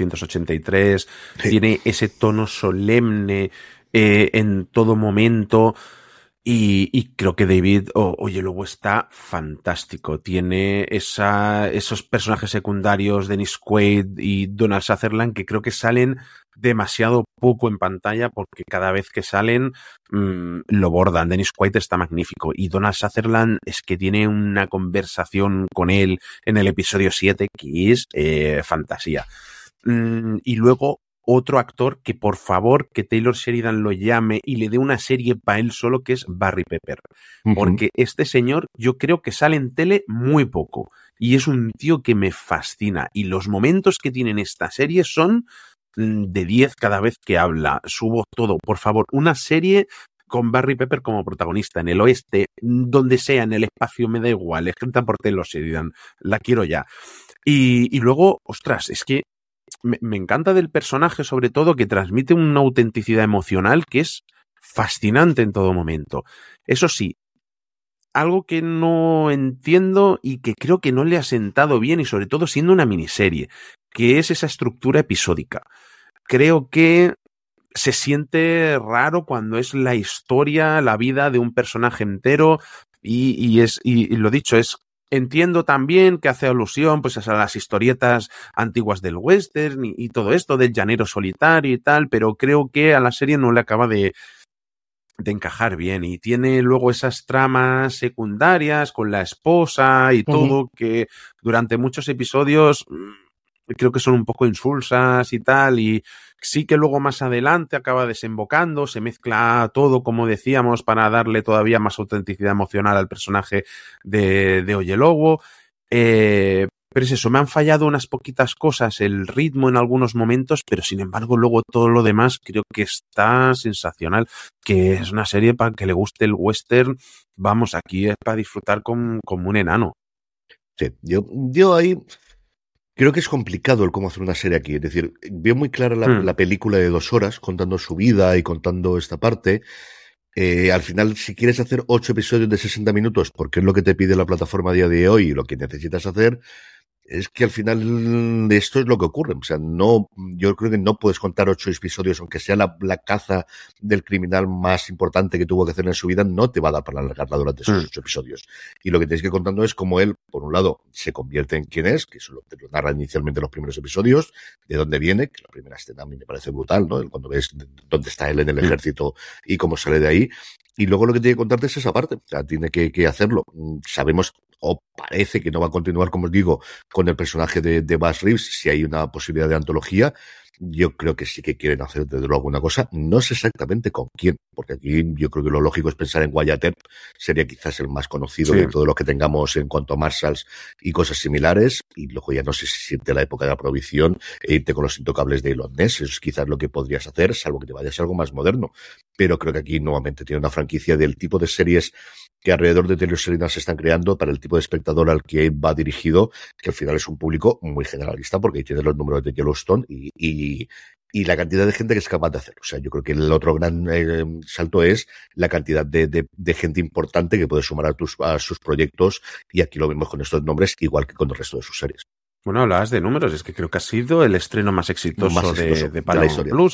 1883, sí. Tiene ese tono solemne en todo momento, y creo que David Oyelowo está fantástico. Tiene esos personajes secundarios, Dennis Quaid y Donald Sutherland, que creo que salen demasiado poco en pantalla, porque cada vez que salen lo bordan. Dennis Quaid está magnífico, y Donald Sutherland es que tiene una conversación con él en el episodio 7 que es fantasía. Y luego otro actor que, por favor, que Taylor Sheridan lo llame y le dé una serie para él solo, que es Barry Pepper. Porque este señor yo creo que sale en tele muy poco, y es un tío que me fascina, y los momentos que tiene en esta serie son de 10 cada vez que habla. Subo todo, por favor, una serie con Barry Pepper como protagonista, en el oeste, donde sea, en el espacio, me da igual, escrita por Taylor Sheridan, la quiero ya. Y luego, ostras, es que me encanta del personaje, sobre todo, que transmite una autenticidad emocional que es fascinante en todo momento. Eso sí, algo que no entiendo y que creo que no le ha sentado bien, y sobre todo siendo una miniserie, que es esa estructura episódica. Creo que se siente raro cuando es la historia, la vida de un personaje entero, y lo dicho, entiendo también que hace alusión pues a las historietas antiguas del western y todo esto del llanero solitario y tal, pero creo que a la serie no le acaba de encajar bien, y tiene luego esas tramas secundarias con la esposa y todo, que durante muchos episodios creo que son un poco insulsas y tal, y sí que luego más adelante acaba desembocando, se mezcla todo, como decíamos, para darle todavía más autenticidad emocional al personaje de Oyelowo. Pero es eso, me han fallado unas poquitas cosas, el ritmo en algunos momentos, pero sin embargo luego todo lo demás creo que está sensacional, que es una serie para que le guste el western, vamos, aquí es para disfrutar como un enano. Sí, yo ahí creo que es complicado el cómo hacer una serie aquí, es decir, veo muy clara la película de 2 horas contando su vida y contando esta parte. Al final, si quieres hacer 8 episodios de 60 minutos, porque es lo que te pide la plataforma a día de hoy y lo que necesitas hacer, es que al final esto es lo que ocurre. O sea, no, yo creo que no puedes contar 8 episodios, aunque sea la caza del criminal más importante que tuvo que hacer en su vida, no te va a dar para alargarla durante esos 8 episodios. Y lo que tienes que ir contando es cómo él, por un lado, se convierte en quien es, que eso lo narra inicialmente los primeros episodios, de dónde viene, que la primera escena a mí me parece brutal, ¿no? Cuando ves dónde está él en el ejército y cómo sale de ahí. Y luego lo que tiene que contarte es esa parte. O sea, tiene que hacerlo. Sabemos, o parece que no va a continuar, como os digo, con el personaje de Baz Reeves, si hay una posibilidad de antología. Yo creo que sí que quieren hacer desde luego alguna cosa. No sé exactamente con quién, porque aquí yo creo que lo lógico es pensar en Wyatt Earp, sería quizás el más conocido de todos los que tengamos en cuanto a Marshalls y cosas similares, y luego ya no sé si siente la época de la prohibición e irte con los intocables de Elon Ness, eso es quizás lo que podrías hacer, salvo que te vayas a algo más moderno. Pero creo que aquí nuevamente tiene una franquicia del tipo de series que alrededor de Taylor Sheridan se están creando para el tipo de espectador al que va dirigido, que al final es un público muy generalista, porque ahí tienes los números de Yellowstone y la cantidad de gente que es capaz de hacerlo. O sea, yo creo que el otro gran salto es la cantidad de gente importante que puede sumar a sus proyectos, y aquí lo vemos con estos nombres, igual que con el resto de sus series. Bueno, hablabas de números, es que creo que ha sido el estreno más exitoso de Paramount Plus,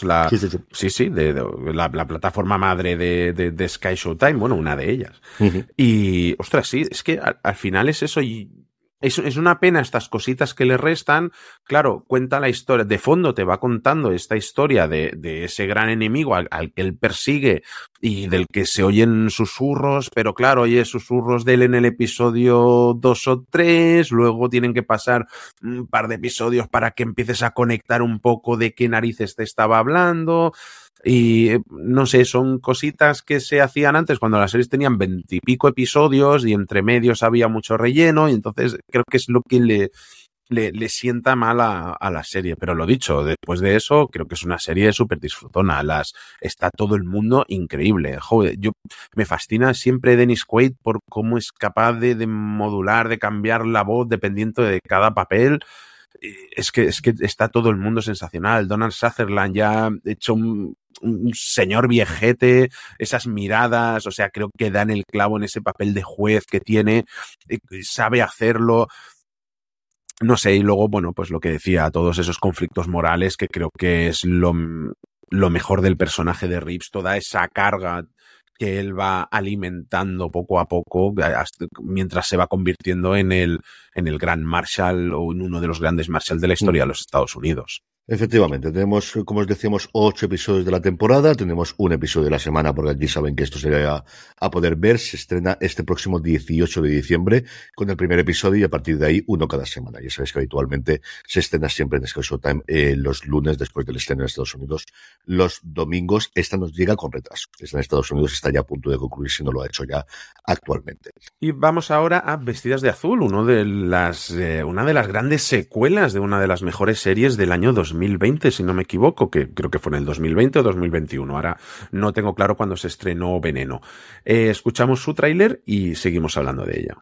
de la plataforma madre de Sky Showtime, bueno, una de ellas. Y, ostras, sí, es que al final es eso, y es una pena estas cositas que le restan. Claro, cuenta la historia, de fondo te va contando esta historia de ese gran enemigo al que él persigue y del que se oyen susurros, pero claro, oye susurros de él en el episodio 2 o 3, luego tienen que pasar un par de episodios para que empieces a conectar un poco de qué narices te estaba hablando. Y no sé, son cositas que se hacían antes cuando las series tenían 20 y pico episodios y entre medios había mucho relleno, y entonces creo que es lo que le sienta mal a la serie. Pero lo dicho, después de eso creo que es una serie súper disfrutona, está todo el mundo increíble. Joder, me fascina siempre Dennis Quaid por cómo es capaz de modular, de cambiar la voz dependiendo de cada papel. Es que está todo el mundo sensacional. Donald Sutherland ya hecho un señor viejete, esas miradas, o sea, creo que dan el clavo en ese papel de juez que tiene, sabe hacerlo. No sé, y luego, bueno, pues lo que decía, todos esos conflictos morales, que creo que es lo mejor del personaje de Reeves, toda esa carga que él va alimentando poco a poco mientras se va convirtiendo en el gran Marshal, o en uno de los grandes Marshal de la historia de los Estados Unidos. Efectivamente, tenemos, como os decíamos, 8 episodios de la temporada, tenemos un episodio de la semana, porque aquí saben que esto se va a poder ver. Se estrena este próximo 18 de diciembre con el primer episodio, y a partir de ahí uno cada semana. Ya sabéis que habitualmente se estrena siempre en Sky Showtime los lunes después del estreno en Estados Unidos, los domingos. Esta nos llega con retraso. Esta en Estados Unidos está ya a punto de concluir, si no lo ha hecho ya actualmente. Y vamos ahora a Vestidas de Azul, una de las grandes secuelas de una de las mejores series del año 2020, si no me equivoco, que creo que fue en el 2020 o 2021. Ahora no tengo claro cuándo se estrenó Veneno. Escuchamos su tráiler y seguimos hablando de ella.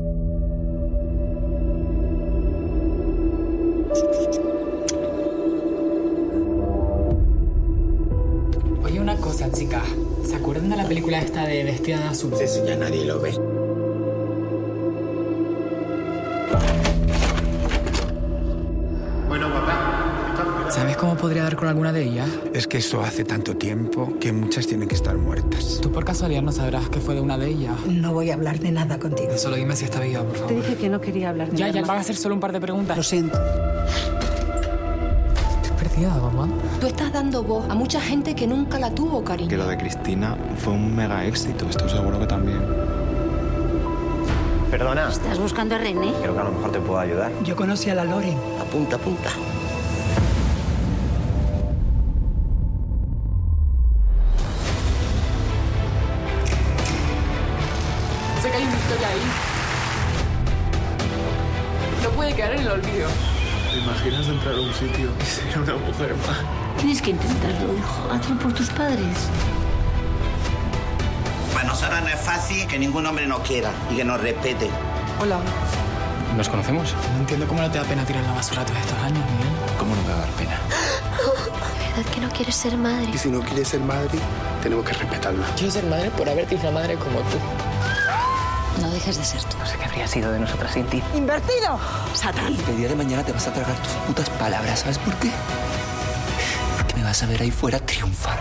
Oye, una cosa, chica. ¿Se acuerdan de la película esta de Vestida de Azul? Sí, ya nadie lo ve. Bueno, papá. ¿Sabes cómo podría dar con alguna de ellas? Es que eso hace tanto tiempo que muchas tienen que estar muertas. ¿Tú por casualidad no sabrás qué fue de una de ellas? No voy a hablar de nada contigo. Solo dime si está viva, por favor. Te dije que no quería hablar de nada. Ya, van a hacer solo un par de preguntas. Lo siento. Estoy divorciada, mamá. Tú estás dando voz a mucha gente que nunca la tuvo, cariño. Que lo de Cristina fue un mega éxito, estoy seguro que también. Perdona. ¿Estás buscando a René? Creo que a lo mejor te puedo ayudar. Yo conocí a la Loren. Apunta, apunta. Sé que hay una historia ahí. No puede quedar en el olvido. ¿Te imaginas entrar a un sitio y ser una mujer más? Tienes que intentarlo, hijo. Hazlo por tus padres. Para nosotros no es fácil que ningún hombre nos quiera y que nos respete. Hola. ¿Nos conocemos? No entiendo cómo no te da pena tirar la basura todos estos años, Miguel. ¿Cómo no me va a dar pena? ¿De verdad que no quieres ser madre? Y si no quieres ser madre, tenemos que respetarla. Quiero ser madre por haberte hecho una madre como tú. No dejes de ser tú. No sé qué habría sido de nosotras sin ti. ¡Invertido! Satán. El día de mañana te vas a tragar tus putas palabras, ¿sabes por qué? Porque me vas a ver ahí fuera triunfando.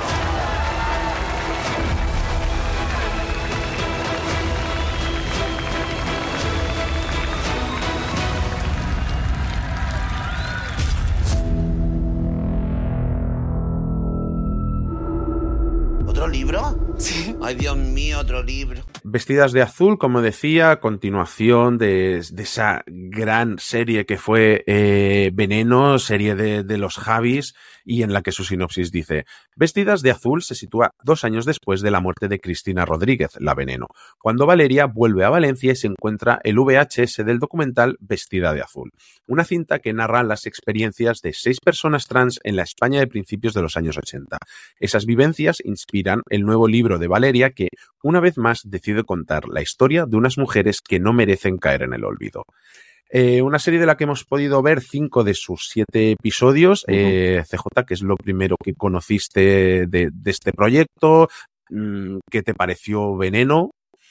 ¿Otro libro? Sí. Ay, Dios mío, otro libro. Vestidas de azul, como decía, continuación de esa gran serie que fue Veneno, serie de los Javis, y en la que su sinopsis dice: Vestidas de azul se sitúa 2 años después de la muerte de Cristina Rodríguez, la Veneno, cuando Valeria vuelve a Valencia y se encuentra el VHS del documental Vestida de azul, una cinta que narra las experiencias de 6 personas trans en la España de principios de los años 80. Esas vivencias inspiran el nuevo libro de Valeria, que una vez más decide contar la historia de unas mujeres que no merecen caer en el olvido. Una serie de la que hemos podido ver 5 de sus 7 episodios. CJ, ¿qué es lo primero que conociste de este proyecto? ¿Qué te pareció Veneno?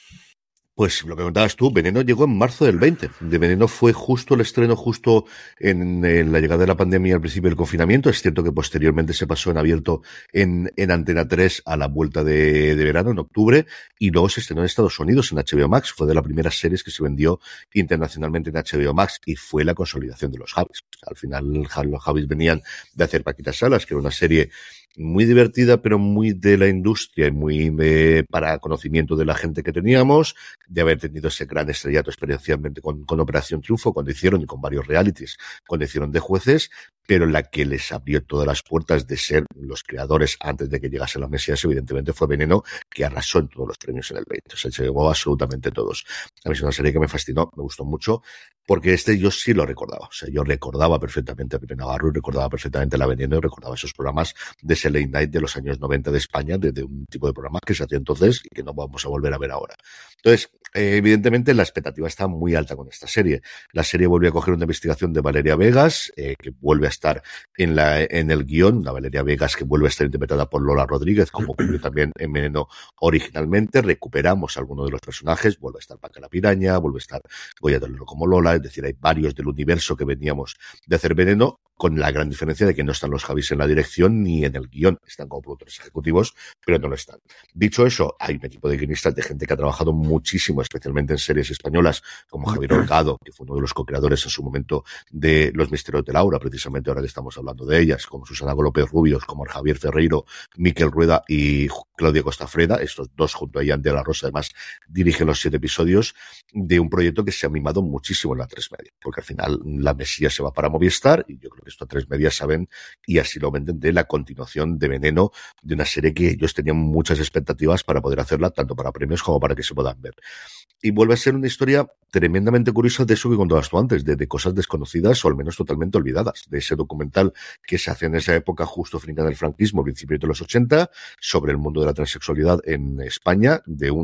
Pues lo que contabas tú, Veneno llegó en marzo del 20. De Veneno fue justo el estreno, justo en la llegada de la pandemia al principio del confinamiento. Es cierto que posteriormente se pasó en abierto en Antena 3 a la vuelta de verano, en octubre, y luego se estrenó en Estados Unidos, en HBO Max. Fue de las primeras series que se vendió internacionalmente en HBO Max y fue la consolidación de los Javis. Al final los Javis venían de hacer Paquitas Salas, que era una serie muy divertida, pero muy de la industria y muy para conocimiento de la gente que teníamos, de haber tenido ese gran estrellato experiencialmente con Operación Triunfo, cuando hicieron, y con varios realities, cuando hicieron de jueces, pero la que les abrió todas las puertas de ser los creadores antes de que llegase la Mesías, evidentemente fue Veneno, que arrasó en todos los premios en el 20. O sea, se llevó absolutamente todos. A mí es una serie que me fascinó, me gustó mucho, porque yo sí lo recordaba. O sea, yo recordaba perfectamente a Pepe Navarro, y recordaba perfectamente la Veneno, y recordaba esos programas de ese late night de los años 90 de España, de un tipo de programa que se hacía entonces y que no vamos a volver a ver ahora. Entonces, evidentemente la expectativa está muy alta con esta serie. La serie vuelve a coger una investigación de Valeria Vegas, que vuelve a estar en el guión, la Valeria Vegas que vuelve a estar interpretada por Lola Rodríguez, como ocurrió también en Veneno originalmente. Recuperamos a alguno de los personajes, vuelve a estar Paca la Piraña, vuelve a estar Goya del Oro como Lola, es decir, hay varios del universo que veníamos de hacer Veneno, con la gran diferencia de que no están los Javis en la dirección ni en el guión, están como productores ejecutivos, pero no lo están. Dicho eso, hay un equipo de guionistas, de gente que ha trabajado muchísimo, especialmente en series españolas, como Javier Holgado, que fue uno de los co-creadores en su momento de Los Misterios de Laura, precisamente ahora que estamos hablando de ellas, como Susana López Rubios, como Javier Ferreiro, Miquel Rueda y Claudia Costafreda. Estos dos, junto a Ian de la Rosa, además, dirigen los 7 episodios de un proyecto que se ha mimado muchísimo en la 3 Media, porque al final la Mesías se va para Movistar, y yo creo que esto a 3 Media saben, y así lo venden, de la continuación de Veneno, de una serie que ellos tenían muchas expectativas para poder hacerla, tanto para premios como para que se puedan ver. Y vuelve a ser una historia tremendamente curiosa de eso que contabas tú antes, de cosas desconocidas o al menos totalmente olvidadas, de ese documental que se hacía en esa época justo frente al franquismo, principios de los 80, sobre el mundo de la transexualidad en España,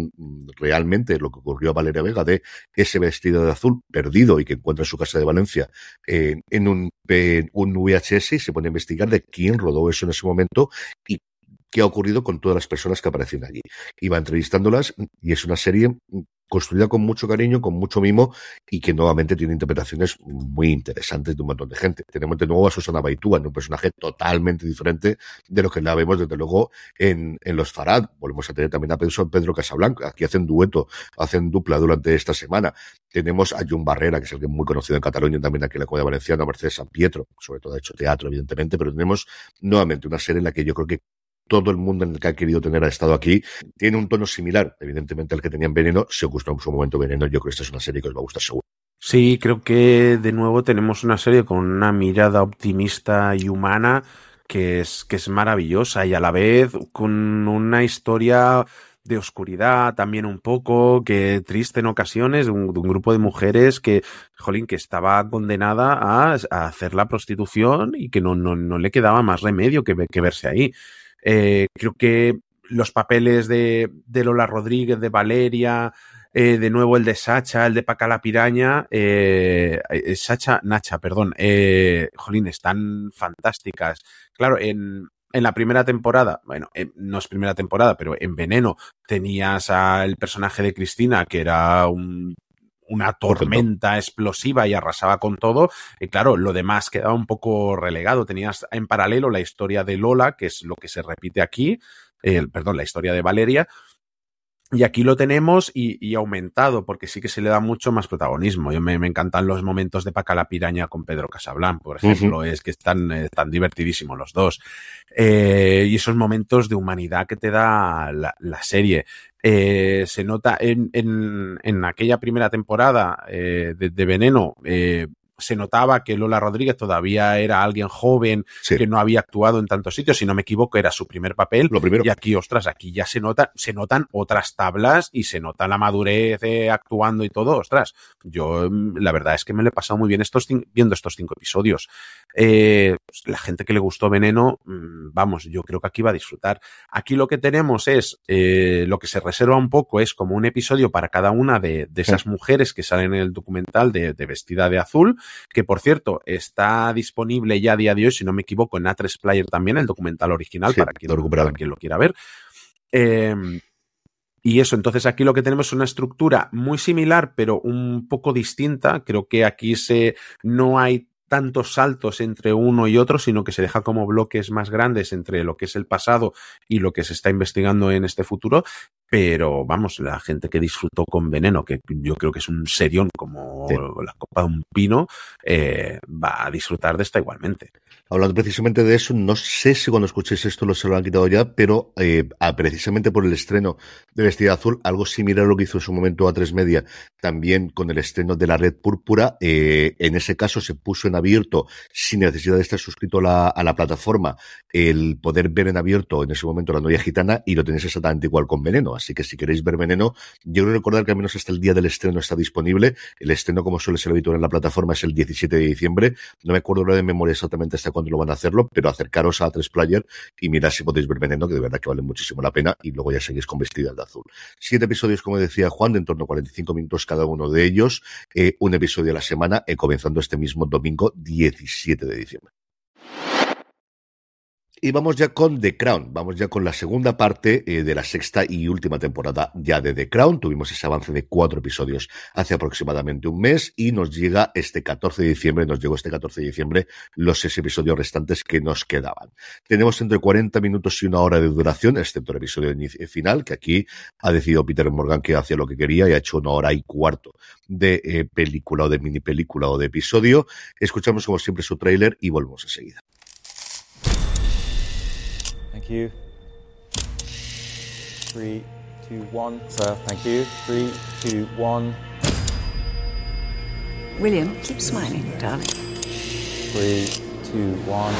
realmente lo que ocurrió a Valeria Vega, de ese vestido de azul perdido y que encuentra en su casa de Valencia en un VHS, y se pone a investigar de quién rodó eso en ese momento y qué ha ocurrido con todas las personas que aparecen allí. Iba entrevistándolas y es una serie construida con mucho cariño, con mucho mimo y que nuevamente tiene interpretaciones muy interesantes de un montón de gente. Tenemos de nuevo a Susana Baitúa, un personaje totalmente diferente de lo que la vemos desde luego en Los Farad. Volvemos a tener también a Pedro Casablanca, aquí hacen dueto, hacen dupla durante esta semana. Tenemos a Jon Barrera, que es alguien muy conocido en Cataluña, también aquí en la Comunidad Valenciana, a Mercedes San Pietro, sobre todo ha hecho teatro evidentemente, pero tenemos nuevamente una serie en la que yo creo que todo el mundo en el que ha querido tener ha estado aquí. Tiene un tono similar, evidentemente, al que tenían Veneno. Si os gustó en su momento Veneno, yo creo que esta es una serie que os va a gustar seguro. Sí, creo que de nuevo tenemos una serie con una mirada optimista y humana que es maravillosa y a la vez con una historia de oscuridad también un poco, que triste en ocasiones, de un grupo de mujeres que, jolín, que estaba condenada a hacer la prostitución y que no le quedaba más remedio que verse ahí. Creo que los papeles de Lola Rodríguez, de Valeria, de nuevo el de Sacha, el de Paca la Piraña, Nacha, jolín, están fantásticas. Claro, en la primera temporada, bueno, no es primera temporada, pero en Veneno tenías al personaje de Cristina, que era una tormenta explosiva y arrasaba con todo, y claro, lo demás quedaba un poco relegado. Tenías en paralelo la historia de Lola, que es lo que se repite aquí, la historia de Valeria, y aquí lo tenemos y aumentado, porque sí que se le da mucho más protagonismo. Me encantan los momentos de Paca la Piraña con Pedro Casablanca, por ejemplo, es que están divertidísimos los dos. Y esos momentos de humanidad que te da la serie. Se nota en aquella primera temporada de Veneno, se notaba que Lola Rodríguez todavía era alguien joven, sí, que no había actuado en tantos sitios, si no me equivoco era su primer papel. Lo primero. Y aquí, ostras, aquí ya se notan otras tablas y se nota la madurez actuando y todo. Ostras, yo la verdad es que me lo he pasado muy bien viendo estos 5 episodios. La gente que le gustó Veneno, vamos, yo creo que aquí va a disfrutar. Aquí lo que tenemos es, lo que se reserva un poco es como un episodio para cada una de esas mujeres que salen en el documental de Vestida de Azul, que por cierto está disponible ya a día de hoy, si no me equivoco, en A3 Player también, el documental original, sí, para quien lo quiera ver. Y eso, entonces aquí lo que tenemos es una estructura muy similar, pero un poco distinta. Creo que aquí no hay tantos saltos entre uno y otro, sino que se deja como bloques más grandes entre lo que es el pasado y lo que se está investigando en este futuro. Pero vamos, la gente que disfrutó con Veneno, que yo creo que es un serión como la copa de un pino, va a disfrutar de esta igualmente. Hablando precisamente de eso, no sé si cuando escuchéis esto se lo han quitado ya, pero precisamente por el estreno de Vestida Azul, algo similar a lo que hizo en su momento A3 Media, también con el estreno de La Red Púrpura, en ese caso se puso en abierto, sin necesidad de estar suscrito a la plataforma, el poder ver en abierto en ese momento La Novia Gitana, y lo tenéis exactamente igual con Veneno. Así que si queréis ver Veneno, yo quiero recordar que al menos hasta el día del estreno está disponible. El estreno, como suele ser habitual en la plataforma, es el 17 de diciembre. No me acuerdo ahora de memoria exactamente hasta cuándo lo van a hacerlo, pero acercaros a A3 Player y mirad si podéis ver Veneno, que de verdad que vale muchísimo la pena, y luego ya seguís con Vestida de Azul. 7 episodios, como decía Juan, de en torno a 45 minutos cada uno de ellos, un episodio a la semana, comenzando este mismo domingo 17 de diciembre. Y vamos ya con The Crown, vamos ya con la segunda parte de la sexta y última temporada ya de The Crown. Tuvimos ese avance de 4 episodios hace aproximadamente un mes y nos llegó este 14 de diciembre los 6 episodios restantes que nos quedaban. Tenemos entre 40 minutos y 1 hora de duración, excepto el episodio final, que aquí ha decidido Peter Morgan que hacía lo que quería y ha hecho 1 hora y cuarto de película o de mini película o de episodio. Escuchamos como siempre su tráiler y volvemos enseguida. Thank you. 3, 2, 1, sir. Thank you. 3, 2, 1. William, keep smiling, darling. 3, 2, 1.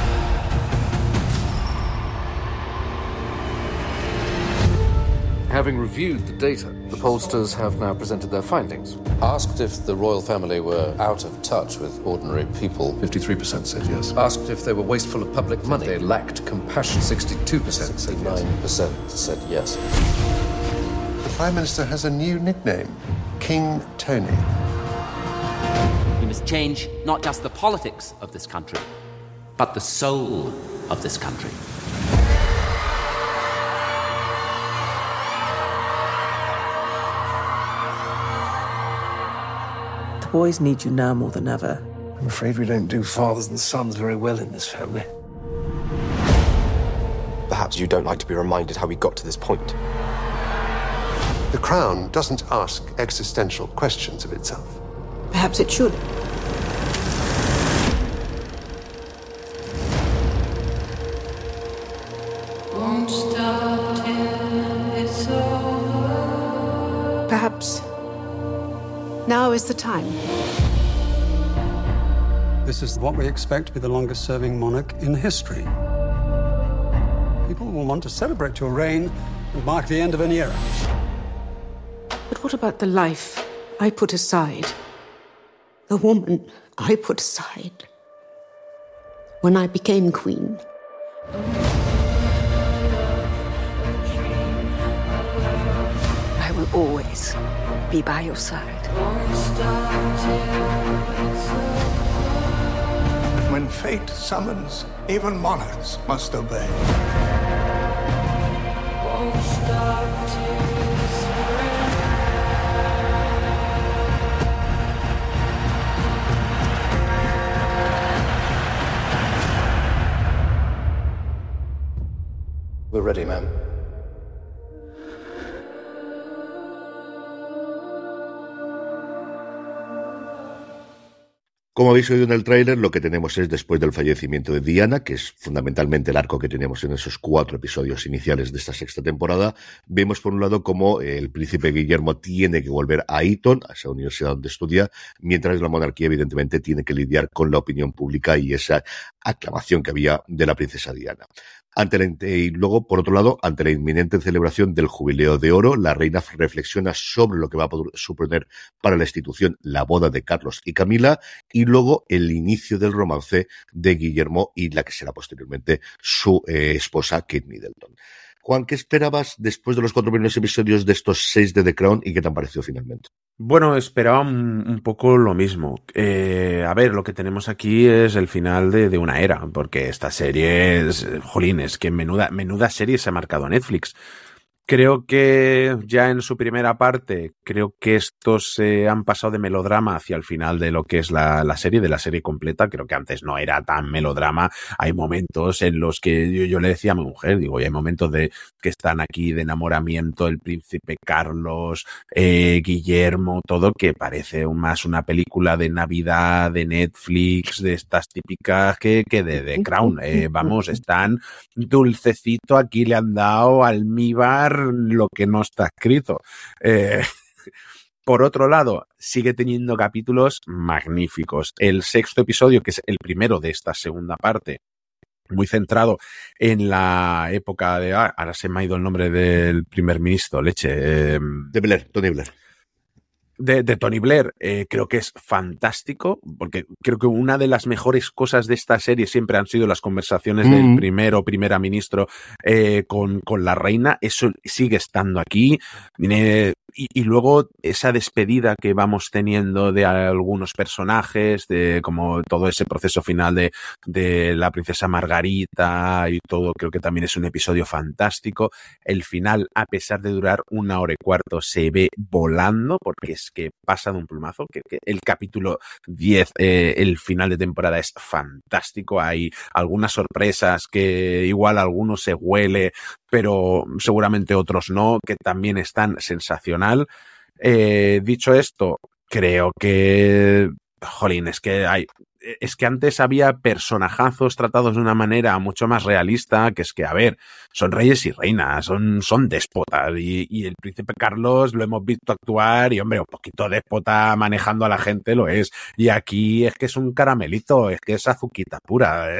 Having reviewed the data, the pollsters have now presented their findings. Asked if the royal family were out of touch with ordinary people, 53% said yes. Asked if they were wasteful of public money, They lacked compassion, 62% said yes. 69% said yes. The Prime Minister has a new nickname, King Tony. We must change not just the politics of this country, but the soul of this country. boys need you now more than ever. I'm afraid we don't do fathers and sons very well in this family. Perhaps you don't like to be reminded how we got to this point. The Crown doesn't ask existential questions of itself. Perhaps it should. Won't stop till it's over. Perhaps now is the time. This is what we expect to be the longest-serving monarch in history. People will want to celebrate your reign and mark the end of an era. But what about the life I put aside? The woman I put aside when I became queen? I will always be by your side. When fate summons, even monarchs must obey. We're ready, ma'am. Como habéis oído en el tráiler, lo que tenemos es después del fallecimiento de Diana, que es fundamentalmente el arco que tenemos en esos 4 episodios iniciales de esta 6ª temporada. Vemos por un lado cómo el príncipe Guillermo tiene que volver a Eton, a esa universidad donde estudia, mientras la monarquía evidentemente tiene que lidiar con la opinión pública y esa aclamación que había de la princesa Diana. Y luego, por otro lado, ante la inminente celebración del Jubileo de Oro, la reina reflexiona sobre lo que va a suponer para la institución la boda de Carlos y Camila, y luego el inicio del romance de Guillermo y la que será posteriormente su esposa, Kate Middleton. Juan, ¿qué esperabas después de los 4 primeros episodios de estos 6 de The Crown y qué te han parecido finalmente? Bueno, esperaba un poco lo mismo. A ver, lo que tenemos aquí es el final de una era, porque esta serie es, jolín, es que menuda serie se ha marcado Netflix. Creo que ya en su primera parte, creo que estos se han pasado de melodrama hacia el final de lo que es la serie completa. Creo que antes no era tan melodrama. Hay momentos en los que yo le decía a mi mujer, digo, y hay momentos de que están aquí de enamoramiento, el príncipe Carlos, Guillermo, todo, que parece más una película de Navidad, de Netflix, de estas típicas que de The Crown. Vamos, están dulcecito, aquí le han dado almíbar lo que no está escrito. Por otro lado, sigue teniendo capítulos magníficos. El 6º episodio, que es el primero de esta segunda parte, muy centrado en la época de... ahora se me ha ido el nombre del primer ministro, de Blair, Tony Blair. De Tony Blair, creo que es fantástico, porque creo que una de las mejores cosas de esta serie siempre han sido las conversaciones del primero o primera ministro con la reina. Eso sigue estando aquí. Y luego esa despedida que vamos teniendo de algunos personajes, de como todo ese proceso final de la princesa Margarita y todo, creo que también es un episodio fantástico. El final, a pesar de durar 1 hora y cuarto, se ve volando, porque es que pasa de un plumazo, que el capítulo 10, el final de temporada es fantástico. Hay algunas sorpresas que igual algunos se huele, pero seguramente otros no, que también están sensacional. Dicho esto, creo que, jolín, es que antes había personajazos tratados de una manera mucho más realista, que es que, a ver, son reyes y reinas, son déspotas, y el príncipe Carlos lo hemos visto actuar, y hombre, un poquito déspota manejando a la gente lo es, y aquí es que es un caramelito, es que es azuquita pura,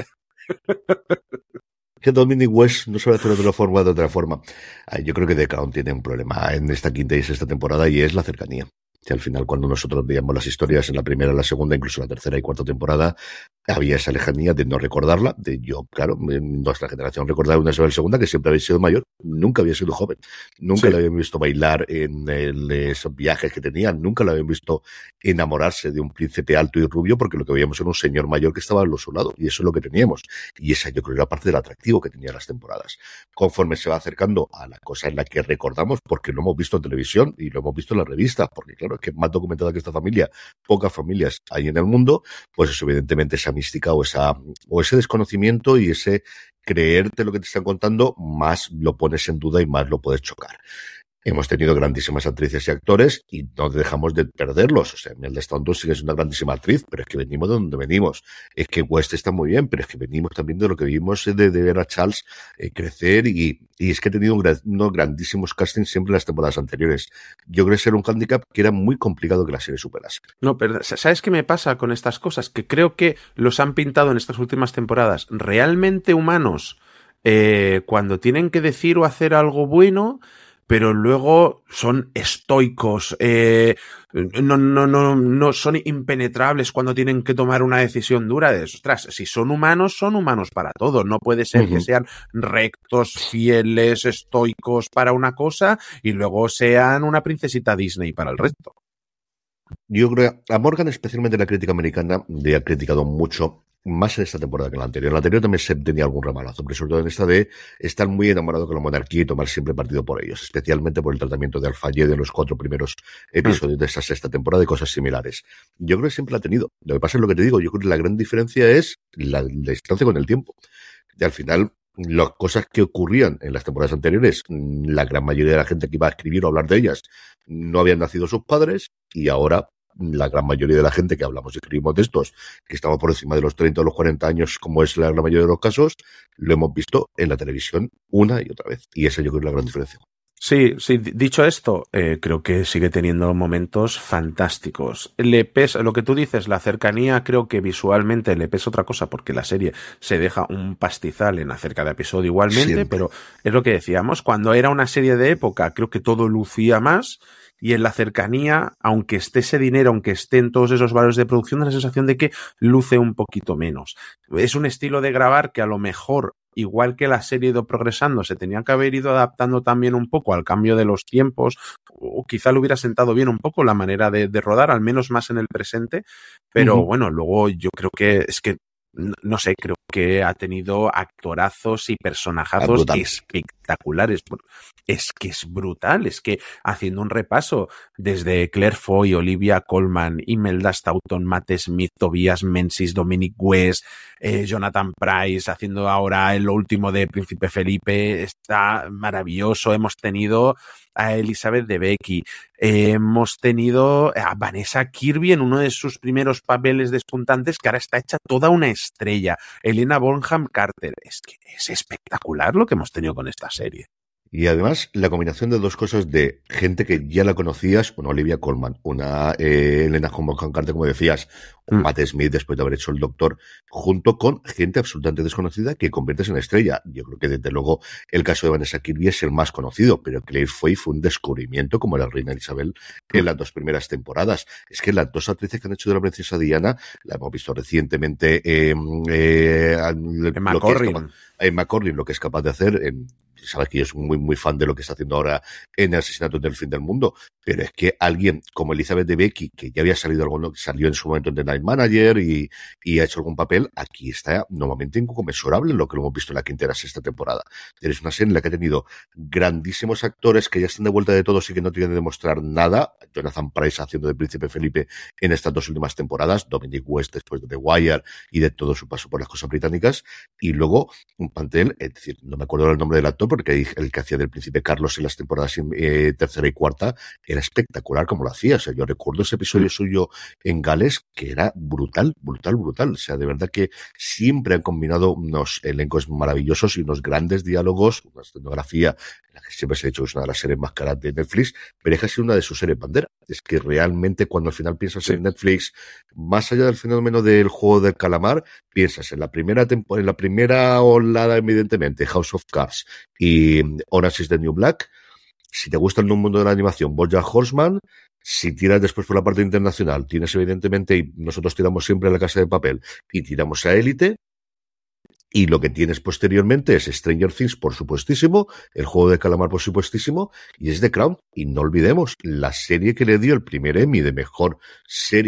Que Dominic West no sabe hacerlo de una forma o de otra forma. Yo creo que The Crown tiene un problema en esta 5ª y 6ª temporada, y es la cercanía. Que al final, cuando nosotros veíamos las historias en la primera, la segunda, incluso la 3ª y 4ª temporada, había esa lejanía de no recordarla, de yo, claro, en nuestra generación recordaba una Isabel II que siempre había sido mayor, nunca había sido joven, nunca la habían visto bailar en esos viajes que tenían, nunca la habían visto enamorarse de un príncipe alto y rubio, porque lo que veíamos era un señor mayor que estaba a su lado, y eso es lo que teníamos, y esa yo creo era parte del atractivo que tenían las temporadas. Conforme se va acercando a la cosa en la que recordamos, porque lo hemos visto en televisión y lo hemos visto en la revista, porque claro, bueno, que más documentada que esta familia, pocas familias hay en el mundo, pues eso, evidentemente esa mística o ese desconocimiento y ese creerte lo que te están contando, más lo pones en duda y más lo puedes chocar. Hemos tenido grandísimas actrices y actores y no dejamos de perderlos. O sea, Imelda Staunton sigue siendo una grandísima actriz, pero es que venimos de donde venimos. Es que West está muy bien, pero es que venimos también de lo que vimos de ver a Charles crecer y es que he tenido unos grandísimos castings siempre en las temporadas anteriores. Yo creo que era un hándicap que era muy complicado que la serie superase. No, pero ¿sabes qué me pasa con estas cosas? Que creo que los han pintado en estas últimas temporadas realmente humanos cuando tienen que decir o hacer algo bueno, pero luego son estoicos, no son impenetrables cuando tienen que tomar una decisión dura. Ostras, si son humanos para todo. No puede ser que sean rectos, fieles, estoicos para una cosa y luego sean una princesita Disney para el resto. Yo creo que a Morgan, especialmente la crítica americana, le ha criticado mucho, más en esta temporada que en la anterior. En la anterior también se tenía algún remalazo, pero sobre todo en esta de estar muy enamorado con la monarquía y tomar siempre partido por ellos, especialmente por el tratamiento de Al-Fayed en los 4 primeros episodios de esta sexta temporada y cosas similares. Yo creo que siempre la ha tenido. Lo que pasa es lo que te digo, yo creo que la gran diferencia es la distancia con el tiempo. Y al final, las cosas que ocurrían en las temporadas anteriores, la gran mayoría de la gente que iba a escribir o hablar de ellas no habían nacido sus padres, y ahora la gran mayoría de la gente que hablamos y escribimos de estos, que estamos por encima de los 30 o los 40 años, como es la gran mayoría de los casos, lo hemos visto en la televisión una y otra vez. Y esa yo creo que es la gran diferencia. Sí, dicho esto, creo que sigue teniendo momentos fantásticos. Le pesa, lo que tú dices, la cercanía, creo que visualmente le pesa otra cosa, porque la serie se deja un pastizal en acerca de episodio igualmente, siempre. Pero es lo que decíamos, cuando era una serie de época, creo que todo lucía más. Y en la cercanía, aunque esté ese dinero, aunque estén todos esos valores de producción, da la sensación de que luce un poquito menos. Es un estilo de grabar que a lo mejor, igual que la serie ha ido progresando, se tenía que haber ido adaptando también un poco al cambio de los tiempos, o quizá le hubiera sentado bien un poco la manera de rodar, al menos más en el presente. Pero bueno, luego yo creo que es que no sé, creo que ha tenido actorazos y personajazos espectaculares. Es que es brutal, es que haciendo un repaso desde Claire Foy, Olivia Colman, Imelda Staunton, Matt Smith, Tobias Menzies, Dominic West, Jonathan Pryce, haciendo ahora el último de Príncipe Felipe, está maravilloso. Hemos tenido a Elizabeth Debicki, hemos tenido a Vanessa Kirby en uno de sus primeros papeles despuntantes, que ahora está hecha toda una estrella. Helena Bonham Carter, es que es espectacular lo que hemos tenido con esta serie. Y además, la combinación de dos cosas de gente que ya la conocías, una Olivia Colman, una Helena Bonham Carter, como decías, un Matt Smith después de haber hecho El Doctor, junto con gente absolutamente desconocida que conviertes en estrella. Yo creo que desde luego el caso de Vanessa Kirby es el más conocido, pero Claire Foy fue un descubrimiento como la reina Isabel en las 2 primeras temporadas. Es que las 2 actrices que han hecho de la princesa Diana, la hemos visto recientemente Emma Corrin, lo que es capaz de hacer sabes que yo soy muy, muy fan de lo que está haciendo ahora en Asesinatos del Fin del Mundo, pero es que alguien como Elizabeth Debicki, que ya había salido salió en su momento en The Night Manager y ha hecho algún papel, aquí está normalmente inconmensurable en lo que lo hemos visto en la 5ª y 6ª temporada. Es una serie en la que ha tenido grandísimos actores que ya están de vuelta de todos y que no tienen que demostrar nada. Jonathan Pryce haciendo de Príncipe Felipe en estas 2 últimas temporadas, Dominic West después de The Wire y de todo su paso por las cosas británicas, y luego un plantel, es decir, no me acuerdo el nombre del actor, porque el que hacía del Príncipe Carlos en las temporadas 3ª y 4ª era espectacular como lo hacía. O sea, yo recuerdo ese episodio suyo en Gales que era brutal. O sea, de verdad que siempre han combinado unos elencos maravillosos y unos grandes diálogos, una escenografía en la que siempre se ha dicho que es una de las series más caras de Netflix, pero es que ha sido una de sus series bandera. Es que realmente cuando al final piensas en Netflix, más allá del fenómeno del juego del calamar, piensas en la primera temporada, en la primera olada, evidentemente, House of Cards y Orange is the New Black. Si te gusta el mundo de la animación, BoJack Horseman. Si tiras después por la parte internacional, tienes evidentemente, y nosotros tiramos siempre a La Casa de Papel y tiramos a Élite. Y lo que tienes posteriormente es Stranger Things, por supuestísimo, el juego de calamar, por supuestísimo, y es The Crown. Y no olvidemos la serie que le dio el primer Emmy de mejor serie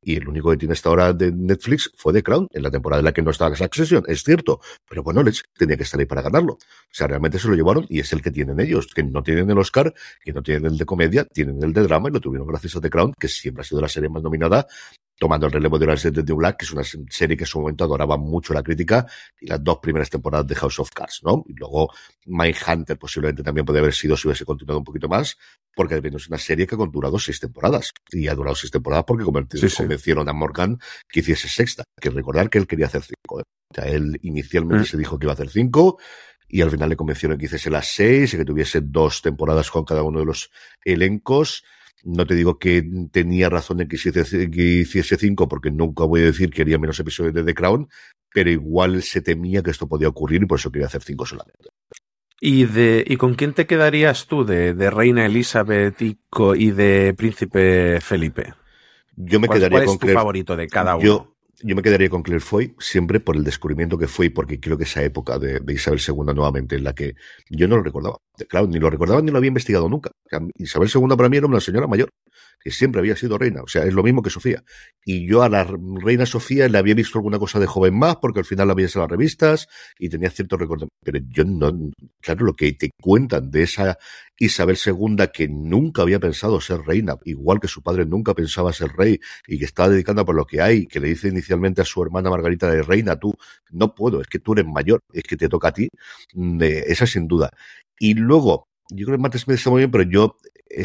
y el único que tiene hasta ahora de Netflix fue The Crown, en la temporada en la que no estaba Succession, es cierto, pero bueno, Knowledge tenía que estar ahí para ganarlo. O sea, realmente se lo llevaron y es el que tienen ellos, que no tienen el Oscar, que no tienen el de comedia, tienen el de drama y lo tuvieron gracias a The Crown, que siempre ha sido la serie más nominada, tomando el relevo de Orange is the New Black, que es una serie que en su momento adoraba mucho la crítica, y las 2 primeras temporadas de House of Cards, ¿no? Y luego Mindhunter posiblemente también podría haber sido si hubiese continuado un poquito más, porque al menos es una serie que ha durado 6 temporadas. Y ha durado 6 temporadas porque convencieron a Morgan que hiciese sexta. Que recordar que él quería hacer 5. O sea, él inicialmente se dijo que iba a hacer 5, y al final le convencieron que hiciese las 6 y que tuviese 2 temporadas con cada uno de los elencos. No te digo que tenía razón en que hiciese 5, porque nunca voy a decir que haría menos episodios de The Crown, pero igual se temía que esto podía ocurrir y por eso quería hacer 5 solamente. ¿Y con quién te quedarías tú de Reina Elizabeth y de Príncipe Felipe? Yo me quedaría con Claire. ¿Cuál es tu favorito de cada uno? Yo me quedaría con Claire Foy, siempre por el descubrimiento que fue, porque creo que esa época de Isabel II nuevamente, en la que yo no lo recordaba. Claro, ni lo recordaba ni lo había investigado nunca. O sea, Isabel II para mí era una señora mayor, que siempre había sido reina. O sea, es lo mismo que Sofía. Y yo a la reina Sofía le había visto alguna cosa de joven más, porque al final la veías en las revistas y tenía ciertos recuerdos. Pero yo no, claro, lo que te cuentan de esa Isabel II que nunca había pensado ser reina, igual que su padre nunca pensaba ser rey y que estaba dedicando por lo que hay, que le dice inicialmente a su hermana Margarita de reina, tú no puedo, es que tú eres mayor, es que te toca a ti, esa sin duda. Y luego, yo creo que Matt Smith está muy bien, pero yo,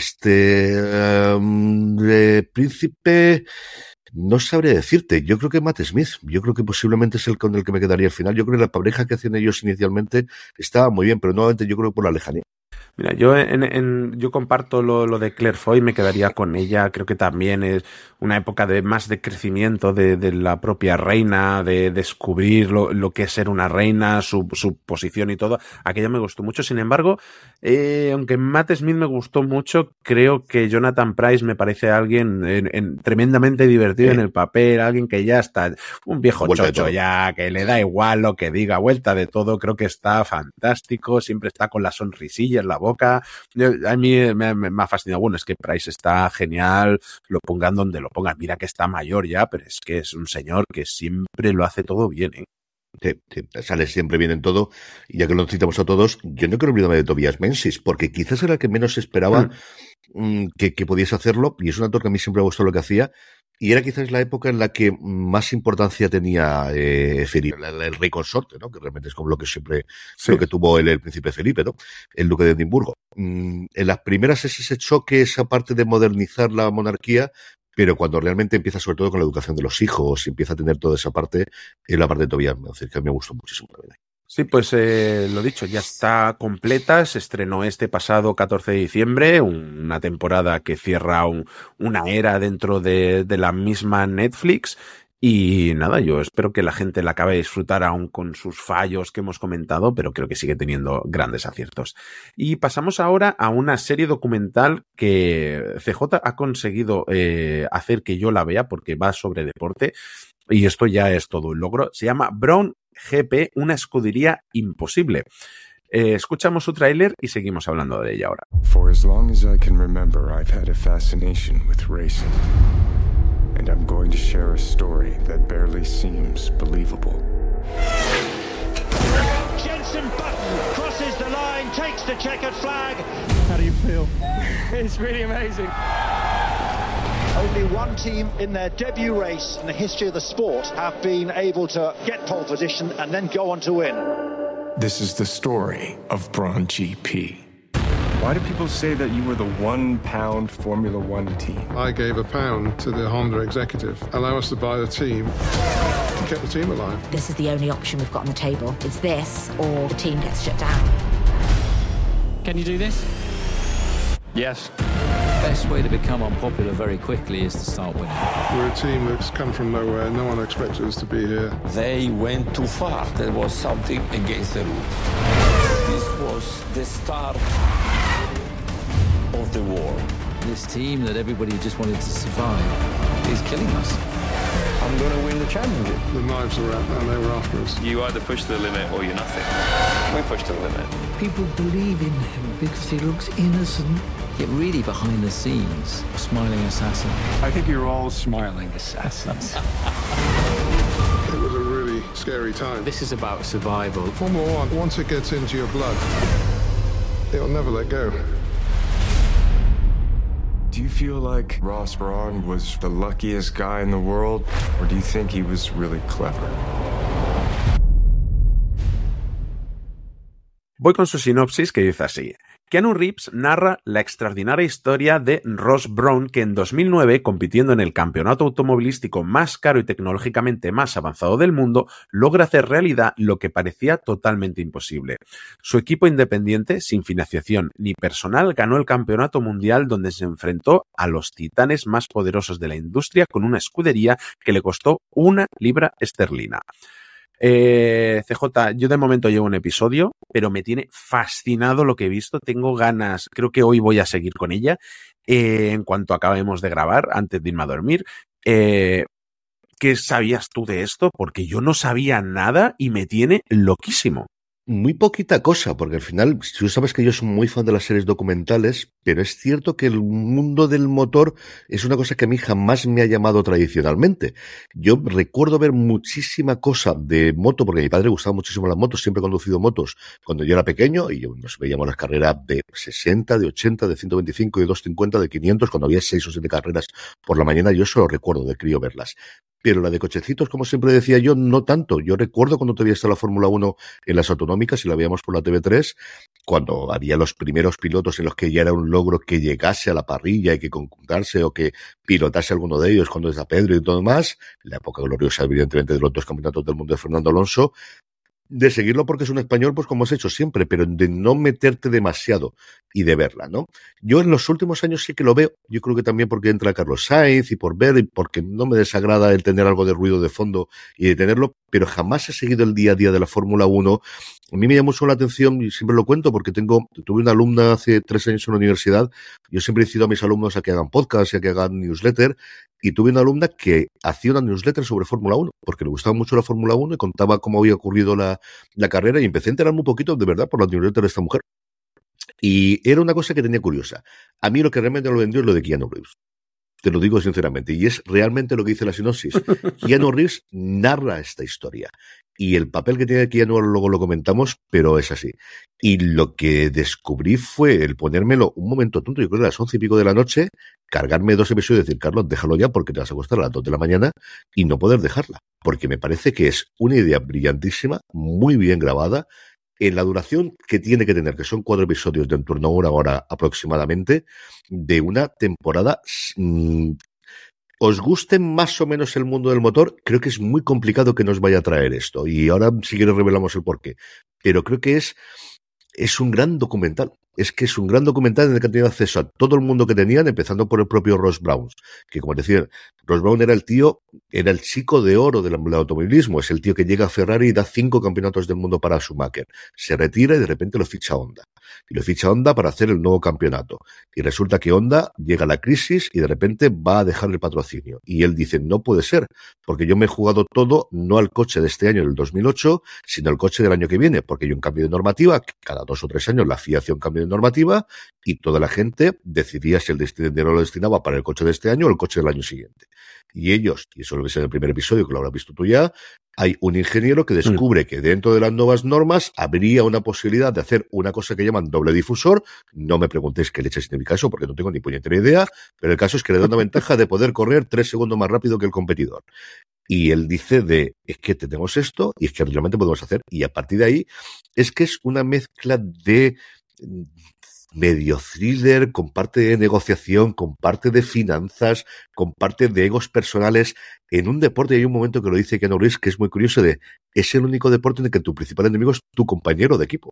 Príncipe, no sabría decirte. Yo creo que Matt Smith, yo creo que posiblemente es el con el que me quedaría al final. Yo creo que la pareja que hacían ellos inicialmente estaba muy bien, pero nuevamente yo creo que por la lejanía. Mira, yo comparto lo de Claire Foy, me quedaría con ella. Creo que también es una época más de crecimiento de la propia reina, de descubrir lo que es ser una reina, su posición y todo. Aquello me gustó mucho. Sin embargo, aunque Matt Smith me gustó mucho, creo que Jonathan Pryce me parece alguien tremendamente divertido en el papel, alguien que ya está un viejo chocho ya, que le da igual lo que diga, vuelta de todo. Creo que está fantástico, siempre está con la sonrisilla en la boca. A mí me ha fascinado. Bueno, es que Pryce está genial, lo pongan donde lo pongan. Mira que está mayor ya, pero es que es un señor que siempre lo hace todo bien, ¿eh? Sí, sale siempre bien en todo. Y ya que lo citamos a todos, yo no quiero olvidarme de Tobias Menzies, porque quizás era el que menos esperaba que pudiese hacerlo, y es un actor que a mí siempre me gustó lo que hacía, y era quizás la época en la que más importancia tenía Felipe, el rey consorte, ¿no? Que realmente es como lo que siempre lo que tuvo el príncipe Felipe, ¿no? El duque de Edimburgo. En las primeras es ese choque, esa parte de modernizar la monarquía, pero cuando realmente empieza sobre todo con la educación de los hijos y empieza a tener toda esa parte, es la parte de Tobias Menzies, que a mí me gustó muchísimo también. Sí, pues lo dicho, ya está completa, se estrenó este pasado 14 de diciembre, una temporada que cierra una era dentro de la misma Netflix. Y nada, yo espero que la gente la acabe de disfrutar aún con sus fallos que hemos comentado, pero creo que sigue teniendo grandes aciertos. Y pasamos ahora a una serie documental que CJ ha conseguido hacer que yo la vea porque va sobre deporte y esto ya es todo un logro. Se llama Brown GP, una escudería imposible. Escuchamos su tráiler y seguimos hablando de ella ahora. For as long as I can remember, I've had a fascination with racing. And I'm going to share a story that barely seems believable. Jenson Button crosses the line, takes the checkered flag. How do you feel? It's really amazing. Only one team in their debut race in the history of the sport have been able to get pole position and then go on to win. This is the story of Braun GP. Why do people say that you were the 1 pound Formula One team? I gave £1 to the Honda executive. Allow us to buy the team and keep the team alive. This is the only option we've got on the table. It's this or the team gets shut down. Can you do this? Yes. Best way to become unpopular very quickly is to start winning. We're a team that's come from nowhere. No one expected us to be here. They went too far. There was something against the rules. This was the start of the war. This team that everybody just wanted to survive is killing us. I'm going to win the championship. The knives were out and they were after us. You either push to the limit or you're nothing. We push to the limit. People believe in him because he looks innocent, yet really behind the scenes, a smiling assassin. I think you're all smiling assassins. It was a really scary time. This is about survival. Formula One, once it gets into your blood, it'll never let go. Do you feel like Ross Brawn was the luckiest guy in the world, or do you think he was really clever? Voy con su sinopsis que dice así. Keanu Reeves narra la extraordinaria historia de Ross Brawn, que en 2009, compitiendo en el campeonato automovilístico más caro y tecnológicamente más avanzado del mundo, logra hacer realidad lo que parecía totalmente imposible. Su equipo independiente, sin financiación ni personal, ganó el campeonato mundial donde se enfrentó a los titanes más poderosos de la industria con una escudería que le costó 1 libra esterlina. CJ, yo de momento llevo un episodio, pero me tiene fascinado lo que he visto. Tengo ganas, creo que hoy voy a seguir con ella en cuanto acabemos de grabar, antes de irme a dormir. ¿Qué sabías tú de esto? Porque yo no sabía nada y me tiene loquísimo. Muy poquita cosa, porque al final, tú sabes que yo soy muy fan de las series documentales, pero es cierto que el mundo del motor es una cosa que a mí jamás me ha llamado tradicionalmente. Yo recuerdo ver muchísima cosa de moto, porque a mi padre le gustaban muchísimo las motos, siempre he conducido motos cuando yo era pequeño, y nos veíamos las carreras de 60, de 80, de 125, de 250, de 500, cuando había 6 o 7 carreras por la mañana, yo solo recuerdo de crío verlas. Pero la de cochecitos, como siempre decía yo, no tanto. Yo recuerdo cuando todavía estaba la Fórmula 1 en las autonómicas y la veíamos por la TV3, cuando había los primeros pilotos en los que ya era un logro que llegase a la parrilla y que concurrase o que pilotase alguno de ellos, cuando es a Pedro y todo más. La época gloriosa, evidentemente, de los 2 campeonatos del mundo de Fernando Alonso. De seguirlo porque es un español, pues como has hecho siempre, pero de no meterte demasiado y de verla, ¿no? Yo en los últimos años sí que lo veo, yo creo que también porque entra Carlos Sainz y por ver, y porque no me desagrada el tener algo de ruido de fondo y de tenerlo, pero jamás he seguido el día a día de la Fórmula 1. A mí me llamó mucho la atención, y siempre lo cuento, porque tuve una alumna hace 3 años en la universidad. Yo siempre he incido a mis alumnos a que hagan podcast y a que hagan newsletter, y tuve una alumna que hacía una newsletter sobre Fórmula 1, porque le gustaba mucho la Fórmula 1 y contaba cómo había ocurrido la carrera, y empecé a enterarme un poquito, de verdad, por la newsletter de esta mujer. Y era una cosa que tenía curiosa. A mí lo que realmente lo vendió es lo de Keanu Reeves. Te lo digo sinceramente, y es realmente lo que dice la sinopsis. Keanu Reeves narra esta historia. Y el papel que tiene Keanu luego lo comentamos, pero es así. Y lo que descubrí fue el ponérmelo un momento tonto, yo creo que a las 11 y pico de la noche, cargarme 2 episodios y decir, Carlos, déjalo ya porque te vas a acostar a las 2 de la mañana y no poder dejarla. Porque me parece que es una idea brillantísima, muy bien grabada, en la duración que tiene que tener, que son 4 episodios de en torno a 1 hora aproximadamente, de una temporada. Os guste más o menos el mundo del motor, creo que es muy complicado que nos vaya a traer esto. Y ahora, si quieres, revelamos el porqué. Pero creo que es un gran documental. Es que es un gran documental en el que han tenido acceso a todo el mundo que tenían, empezando por el propio Ross Brawn. Que, como decía, Ross Brawn era el chico de oro del automovilismo. Es el tío que llega a Ferrari y da 5 campeonatos del mundo para Schumacher. Se retira y de repente lo ficha Honda. Y lo ficha Honda para hacer el nuevo campeonato. Y resulta que Honda llega a la crisis y de repente va a dejar el patrocinio. Y él dice, no puede ser, porque yo me he jugado todo, no al coche de este año, del 2008, sino al coche del año que viene, porque hay un cambio de normativa, cada 2 o 3 años la FIA hacía un cambio de normativa y toda la gente decidía si el dinero lo destinaba para el coche de este año o el coche del año siguiente. Y ellos, y eso lo ves en el primer episodio, que lo habrás visto tú ya, hay un ingeniero que descubre que dentro de las nuevas normas habría una posibilidad de hacer una cosa que llaman doble difusor. No me preguntéis qué leche significa eso, porque no tengo ni puñetera idea, pero el caso es que le da una ventaja de poder correr 3 segundos más rápido que el competidor. Y él dice es que tenemos esto y es que realmente podemos hacer. Y a partir de ahí es que es una mezcla de medio thriller, con parte de negociación, con parte de finanzas, con parte de egos personales, en un deporte. Y hay un momento que lo dice Keanu Reeves, que es muy curioso, es el único deporte en el que tu principal enemigo es tu compañero de equipo.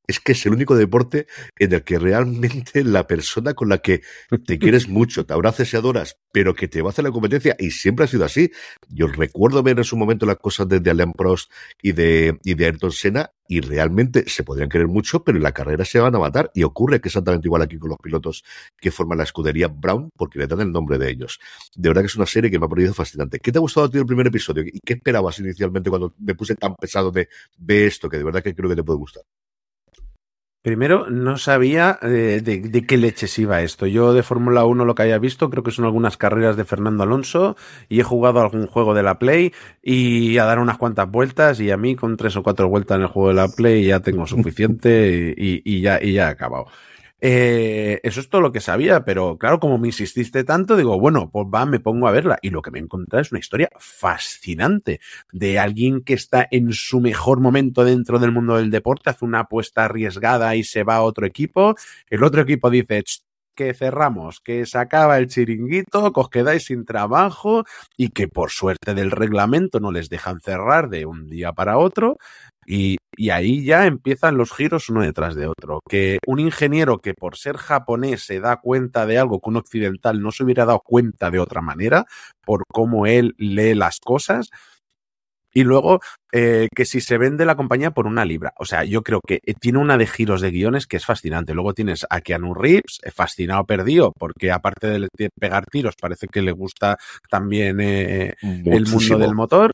es que es el único deporte en el que realmente la persona con la que te quieres mucho, te abrazas y adoras, pero que te va a hacer la competencia, y siempre ha sido así. Yo recuerdo ver en su momento las cosas de Alain Prost y de Ayrton Senna, y realmente se podrían querer mucho, pero en la carrera se van a matar, y ocurre que es exactamente igual aquí con los pilotos que forman la escudería Brown, porque le dan el nombre de ellos. De verdad que es una serie que me ha parecido fascinante. ¿Qué te ha gustado a ti el primer episodio? ¿Y qué esperabas inicialmente cuando me puse tan pesado de ve esto, que de verdad que creo que te puede gustar? Primero, no sabía de qué leches iba esto. Yo de Fórmula 1 lo que haya visto, creo que son algunas carreras de Fernando Alonso, y he jugado algún juego de la Play y a dar unas cuantas vueltas, y a mí con 3 o 4 vueltas en el juego de la Play ya tengo suficiente y ya he acabado. Eso es todo lo que sabía, pero claro, como me insististe tanto, digo, bueno, pues me pongo a verla, y lo que me he encontrado es una historia fascinante de alguien que está en su mejor momento dentro del mundo del deporte, hace una apuesta arriesgada y se va a otro equipo, el otro equipo dice que cerramos, que se acaba el chiringuito, que os quedáis sin trabajo, y que por suerte del reglamento no les dejan cerrar de un día para otro. Y ahí ya empiezan los giros uno detrás de otro. Que un ingeniero que por ser japonés se da cuenta de algo que un occidental no se hubiera dado cuenta de otra manera, por cómo él lee las cosas. Y luego, que si se vende la compañía por una libra. O sea, yo creo que tiene una de giros de guiones que es fascinante. Luego tienes a Keanu Reeves, fascinado perdido, porque aparte de pegar tiros, parece que le gusta también el mundo del motor.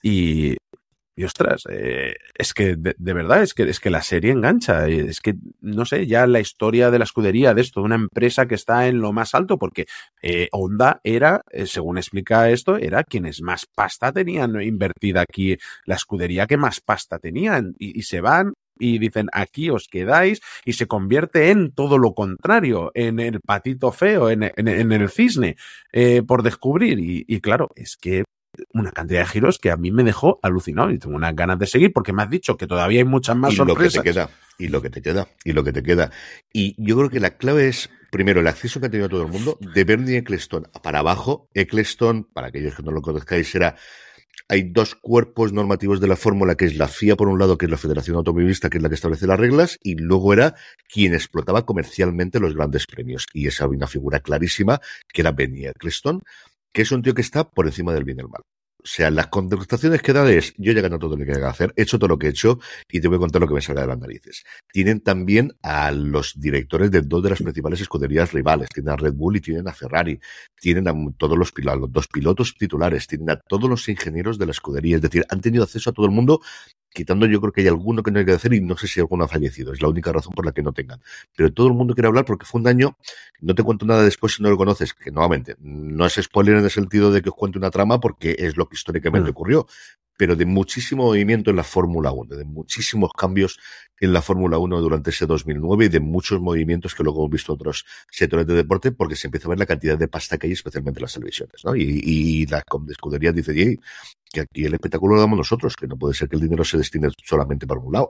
Y ostras, es que de verdad, es que la serie engancha. Es que, no sé, ya la historia de la escudería de esto, de una empresa que está en lo más alto, porque Honda era, según explica esto, era quienes más pasta tenían invertida aquí, la escudería que más pasta tenían, y se van y dicen, aquí os quedáis, y se convierte en todo lo contrario, en el patito feo, en el cisne, por descubrir. Y claro, es que una cantidad de giros que a mí me dejó alucinado, y tengo unas ganas de seguir, porque me has dicho que todavía hay muchas más sorpresas. Y lo que te queda. Y yo creo que la clave es, primero, el acceso que ha tenido todo el mundo, de Bernie Ecclestone para abajo. Ecclestone, para aquellos que no lo conozcáis, hay 2 cuerpos normativos de la fórmula, que es la FIA por un lado, que es la Federación Automovilista, que es la que establece las reglas, y luego era quien explotaba comercialmente los grandes premios. Y esa había una figura clarísima, que era Bernie Ecclestone, que es un tío que está por encima del bien y el mal. O sea, las contestaciones que da es, yo ya he ganado todo lo que hay que hacer, he hecho todo lo que he hecho y te voy a contar lo que me salga de las narices. Tienen también a los directores de 2 de las principales escuderías rivales, tienen a Red Bull y tienen a Ferrari, tienen a todos los 2 pilotos titulares, tienen a todos los ingenieros de la escudería, es decir, han tenido acceso a todo el mundo, quitando yo creo que hay alguno que no hay que hacer, y no sé si alguno ha fallecido, es la única razón por la que no tengan. Pero todo el mundo quiere hablar porque fue un año, no te cuento nada después si no lo conoces, que nuevamente no es spoiler en el sentido de que os cuente una trama porque es lo que históricamente ocurrió, pero de muchísimo movimiento en la Fórmula 1, de muchísimos cambios en la Fórmula 1 durante ese 2009 y de muchos movimientos que luego hemos visto en otros sectores de deporte, porque se empieza a ver la cantidad de pasta que hay, especialmente en las televisiones, ¿no? Y las escuderías dicen, que aquí el espectáculo lo damos nosotros, que no puede ser que el dinero se destine solamente para un lado.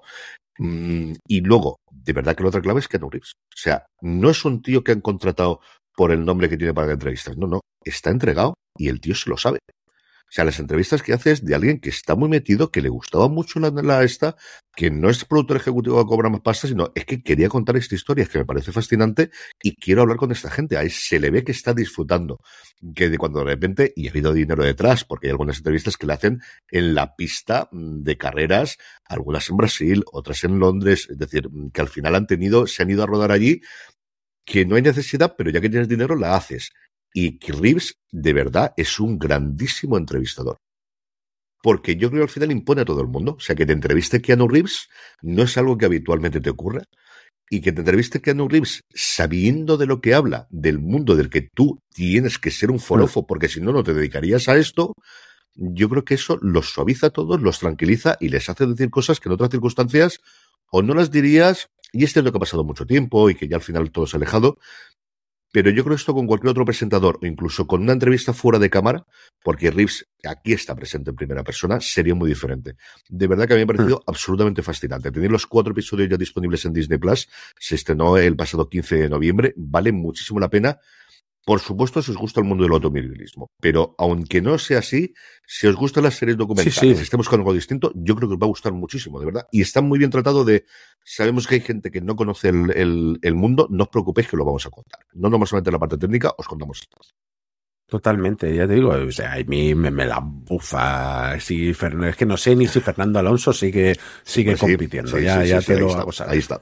Y luego, de verdad que la otra clave es Keanu Reeves. O sea, no es un tío que han contratado por el nombre que tiene para las entrevistas. No, está entregado y el tío se lo sabe. O sea, las entrevistas que hace es de alguien que está muy metido, que le gustaba mucho que no es productor ejecutivo que cobra más pasta, sino es que quería contar esta historia, que me parece fascinante y quiero hablar con esta gente. Ahí se le ve que está disfrutando, que de cuando de repente, y ha habido dinero detrás, porque hay algunas entrevistas que le hacen en la pista de carreras, algunas en Brasil, otras en Londres, es decir, que al final se han ido a rodar allí, que no hay necesidad, pero ya que tienes dinero la haces. Y Reeves, de verdad, es un grandísimo entrevistador. Porque yo creo que al final impone a todo el mundo. O sea, que te entreviste Keanu Reeves no es algo que habitualmente te ocurra. Y que te entreviste Keanu Reeves sabiendo de lo que habla, del mundo del que tú tienes que ser un forofo, porque si no, no te dedicarías a esto. Yo creo que eso los suaviza a todos, los tranquiliza y les hace decir cosas que en otras circunstancias o no las dirías. Y es lo que ha pasado mucho tiempo y que ya al final todo se ha alejado. Pero yo creo esto con cualquier otro presentador, o incluso con una entrevista fuera de cámara, porque Reeves aquí está presente en primera persona, sería muy diferente. De verdad que a mí me ha parecido absolutamente fascinante. Tener los 4 episodios ya disponibles en Disney Plus, se estrenó el pasado 15 de noviembre, vale muchísimo la pena. por supuesto, si os gusta el mundo del automovilismo, pero aunque no sea así, si os gustan las series documentales, estemos con algo distinto, yo creo que os va a gustar muchísimo, de verdad. Y está muy bien tratado sabemos que hay gente que no conoce el mundo, no os preocupéis que lo vamos a contar. No nos vamos a meter en la parte técnica, os contamos esto. Totalmente, ya te digo, o sea, a mí me la bufa. Es que no sé ni si Fernando Alonso sigue compitiendo. Ahí está.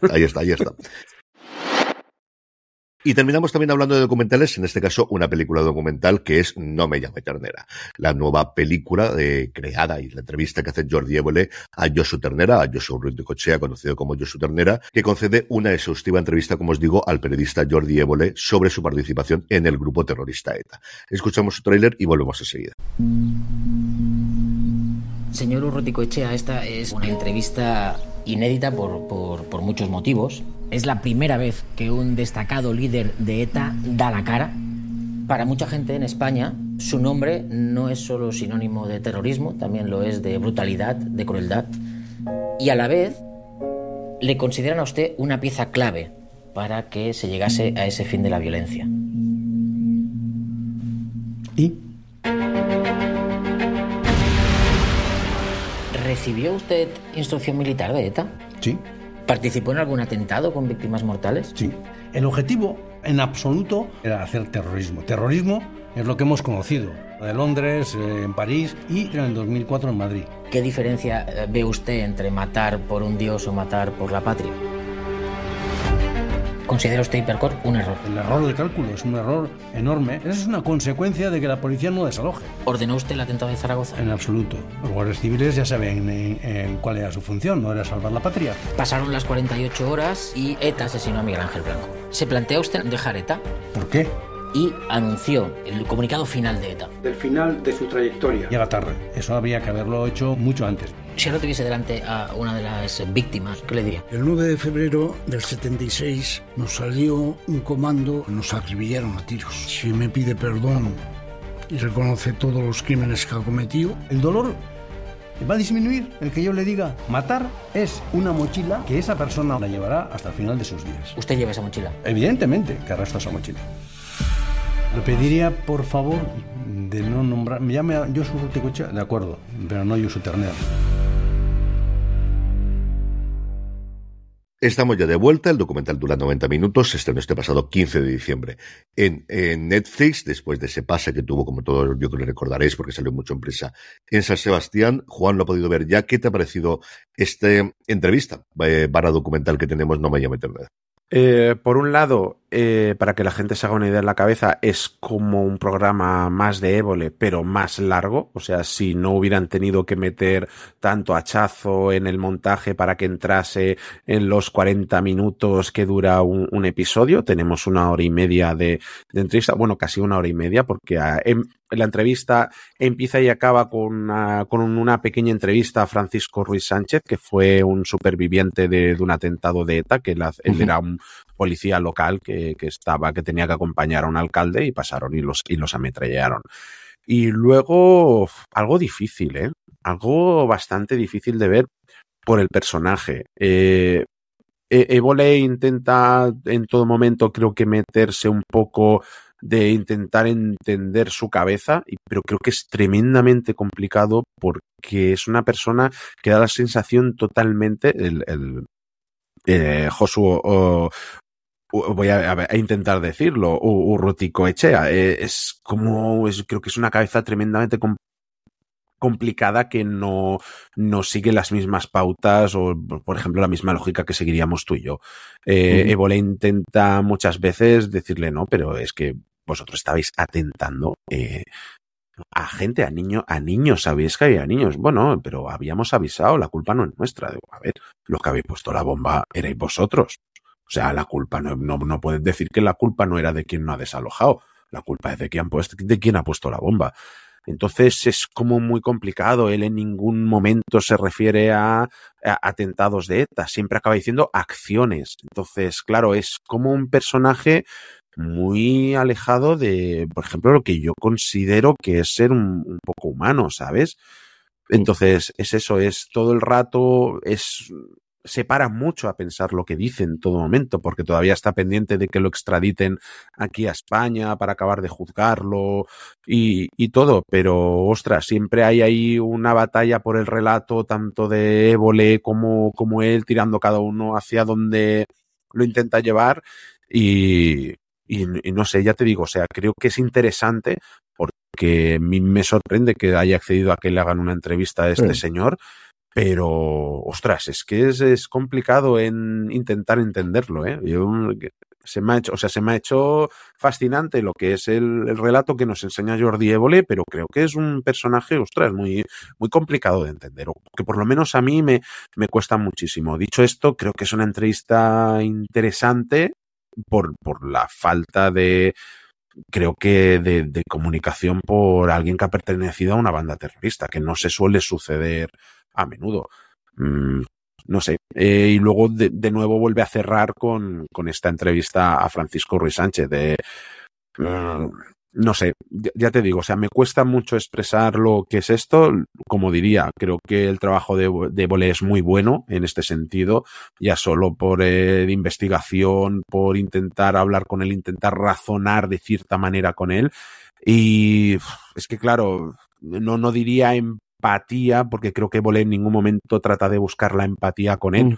Y terminamos también hablando de documentales, en este caso una película documental que es No me llame ternera, la nueva película creada y la entrevista que hace Jordi Évole a Josu Ternera, a Josu Urruticoechea, conocido como Josu Ternera, que concede una exhaustiva entrevista, como os digo, al periodista Jordi Évole sobre su participación en el grupo terrorista ETA. Escuchamos su tráiler y volvemos enseguida. Señor Urruticoechea, esta es una entrevista inédita por muchos motivos. Es la primera vez que un destacado líder de ETA da la cara. Para mucha gente en España, su nombre no es solo sinónimo de terrorismo, también lo es de brutalidad, de crueldad. Y a la vez, le consideran a usted una pieza clave para que se llegase a ese fin de la violencia. ¿Y? ¿Recibió usted instrucción militar de ETA? Sí. ¿Participó en algún atentado con víctimas mortales? Sí. El objetivo, en absoluto, era hacer terrorismo. Terrorismo es lo que hemos conocido. De Londres, en París y en el 2004 en Madrid. ¿Qué diferencia ve usted entre matar por un dios o matar por la patria? ¿Considera usted Hipercor un error? El error de cálculo es un error enorme. Esa es una consecuencia de que la policía no desaloje. ¿Ordenó usted el atentado de Zaragoza? En absoluto. Los guardias civiles ya saben en cuál era su función, no era salvar la patria. Pasaron las 48 horas y ETA asesinó a Miguel Ángel Blanco. ¿Se plantea usted dejar ETA? ¿Por qué? Y anunció el comunicado final de ETA. Del final de su trayectoria. Llega tarde. Eso habría que haberlo hecho mucho antes. Si ahora tuviese delante a una de las víctimas, ¿qué le diría? El 9 de febrero del 76 nos salió un comando, nos acribillaron a tiros. Si me pide perdón y reconoce todos los crímenes que ha cometido, el dolor va a disminuir. El que yo le diga matar es una mochila que esa persona la llevará hasta el final de sus días. ¿Usted lleva esa mochila? Evidentemente que arrastra esa mochila. Le pediría, por favor, de no nombrar... Me llame a Josu Urruticoechea, de acuerdo, pero no Josu Ternera. Estamos ya de vuelta, el documental dura 90 minutos, se estrenó este pasado 15 de diciembre en Netflix, después de ese pase que tuvo, como todos yo creo que recordaréis, porque salió mucho en prensa en San Sebastián. Juan lo ha podido ver ya. ¿Qué te ha parecido esta entrevista barra documental que tenemos No me llame ternera? Por un lado, para que la gente se haga una idea en la cabeza, es como un programa más de Évole, pero más largo. O sea, si no hubieran tenido que meter tanto hachazo en el montaje para que entrase en los 40 minutos que dura un episodio, tenemos 1 hora y media de entrevista. Bueno, casi 1 hora y media, porque la entrevista empieza y acaba con una pequeña entrevista a Francisco Ruiz Sánchez, que fue un superviviente de un atentado de ETA, que él era un policía local que tenía que acompañar a un alcalde, y pasaron y los ametrallaron. Y luego algo difícil, algo bastante difícil de ver por el personaje. Évole intenta en todo momento, creo que, meterse un poco de intentar entender su cabeza, pero creo que es tremendamente complicado porque es una persona que da la sensación totalmente, Josu, voy a intentar decirlo, Urruticoechea, creo que es una cabeza tremendamente complicada que no sigue las mismas pautas o, por ejemplo, la misma lógica que seguiríamos tú y yo. Évole intenta muchas veces decirle, no, pero es que vosotros estabais atentando a gente, a niños, sabéis que había niños. Bueno, pero habíamos avisado, la culpa no es nuestra. Digo, a ver, los que habéis puesto la bomba erais vosotros. O sea, la culpa no puedes decir que la culpa no era de quien no ha desalojado. La culpa es de quien ha puesto la bomba. Entonces es como muy complicado. Él en ningún momento se refiere a atentados de ETA. Siempre acaba diciendo acciones. Entonces, claro, es como un personaje muy alejado de, por ejemplo, lo que yo considero que es ser un poco humano, ¿sabes? Entonces es eso, es todo el rato, es se para mucho a pensar lo que dice en todo momento, porque todavía está pendiente de que lo extraditen aquí a España para acabar de juzgarlo y todo, pero ostras, siempre hay ahí una batalla por el relato, tanto de Évole como él, tirando cada uno hacia donde lo intenta llevar y no sé, ya te digo, o sea, creo que es interesante porque a mí me sorprende que haya accedido a que le hagan una entrevista a este señor. Pero, ostras, es que es complicado en intentar entenderlo, ¿eh? Se me ha hecho fascinante lo que es el relato que nos enseña Jordi Évole, pero creo que es un personaje, ostras, muy, muy complicado de entender, o que por lo menos a mí me cuesta muchísimo. Dicho esto, creo que es una entrevista interesante por la falta de comunicación por alguien que ha pertenecido a una banda terrorista, que no se suele suceder a menudo. No sé. Y luego de nuevo vuelve a cerrar con esta entrevista a Francisco Ruiz Sánchez no sé, ya te digo, o sea, me cuesta mucho expresar lo que es esto. Como diría, creo que el trabajo de Évole es muy bueno en este sentido, ya solo por investigación, por intentar hablar con él, intentar razonar de cierta manera con él. Y es que, claro, no diría empatía, porque creo que Évole en ningún momento trata de buscar la empatía con él,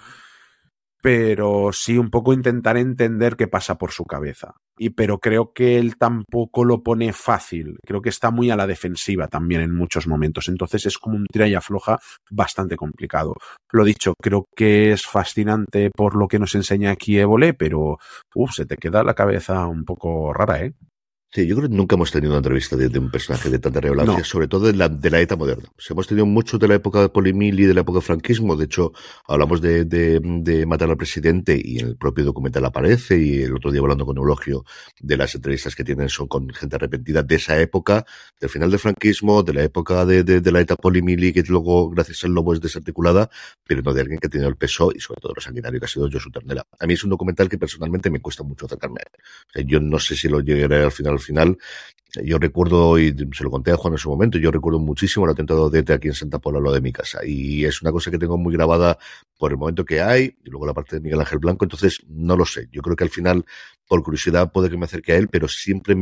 pero sí un poco intentar entender qué pasa por su cabeza. Pero creo que él tampoco lo pone fácil, creo que está muy a la defensiva también en muchos momentos, entonces es como un tira y afloja bastante complicado. Lo dicho, creo que es fascinante por lo que nos enseña aquí Évole, pero se te queda la cabeza un poco rara, ¿eh? Sí, yo creo que nunca hemos tenido una entrevista de un personaje de tanta relevancia, sobre todo de la ETA moderna. O sea, hemos tenido mucho de la época de Polimil y de la época del franquismo. De hecho, hablamos de matar al presidente y en el propio documental aparece, y el otro día hablando con Eulogio de las entrevistas que tienen son con gente arrepentida de esa época, del final del franquismo, de la época de la ETA Polimili, que luego, gracias al lobo, es desarticulada, pero no de alguien que ha tenido el peso y sobre todo lo sanguinario que ha sido Josu Ternera. A mí es un documental que personalmente me cuesta mucho acercarme a él. O sea, yo no sé si lo llegaré al final. Yo recuerdo, y se lo conté a Juan en su momento, yo recuerdo muchísimo el atentado de ETA aquí en Santa Pola, lo de mi casa, y es una cosa que tengo muy grabada por el momento que hay, y luego la parte de Miguel Ángel Blanco, entonces no lo sé. Yo creo que al final, por curiosidad, puede que me acerque a él, pero siempre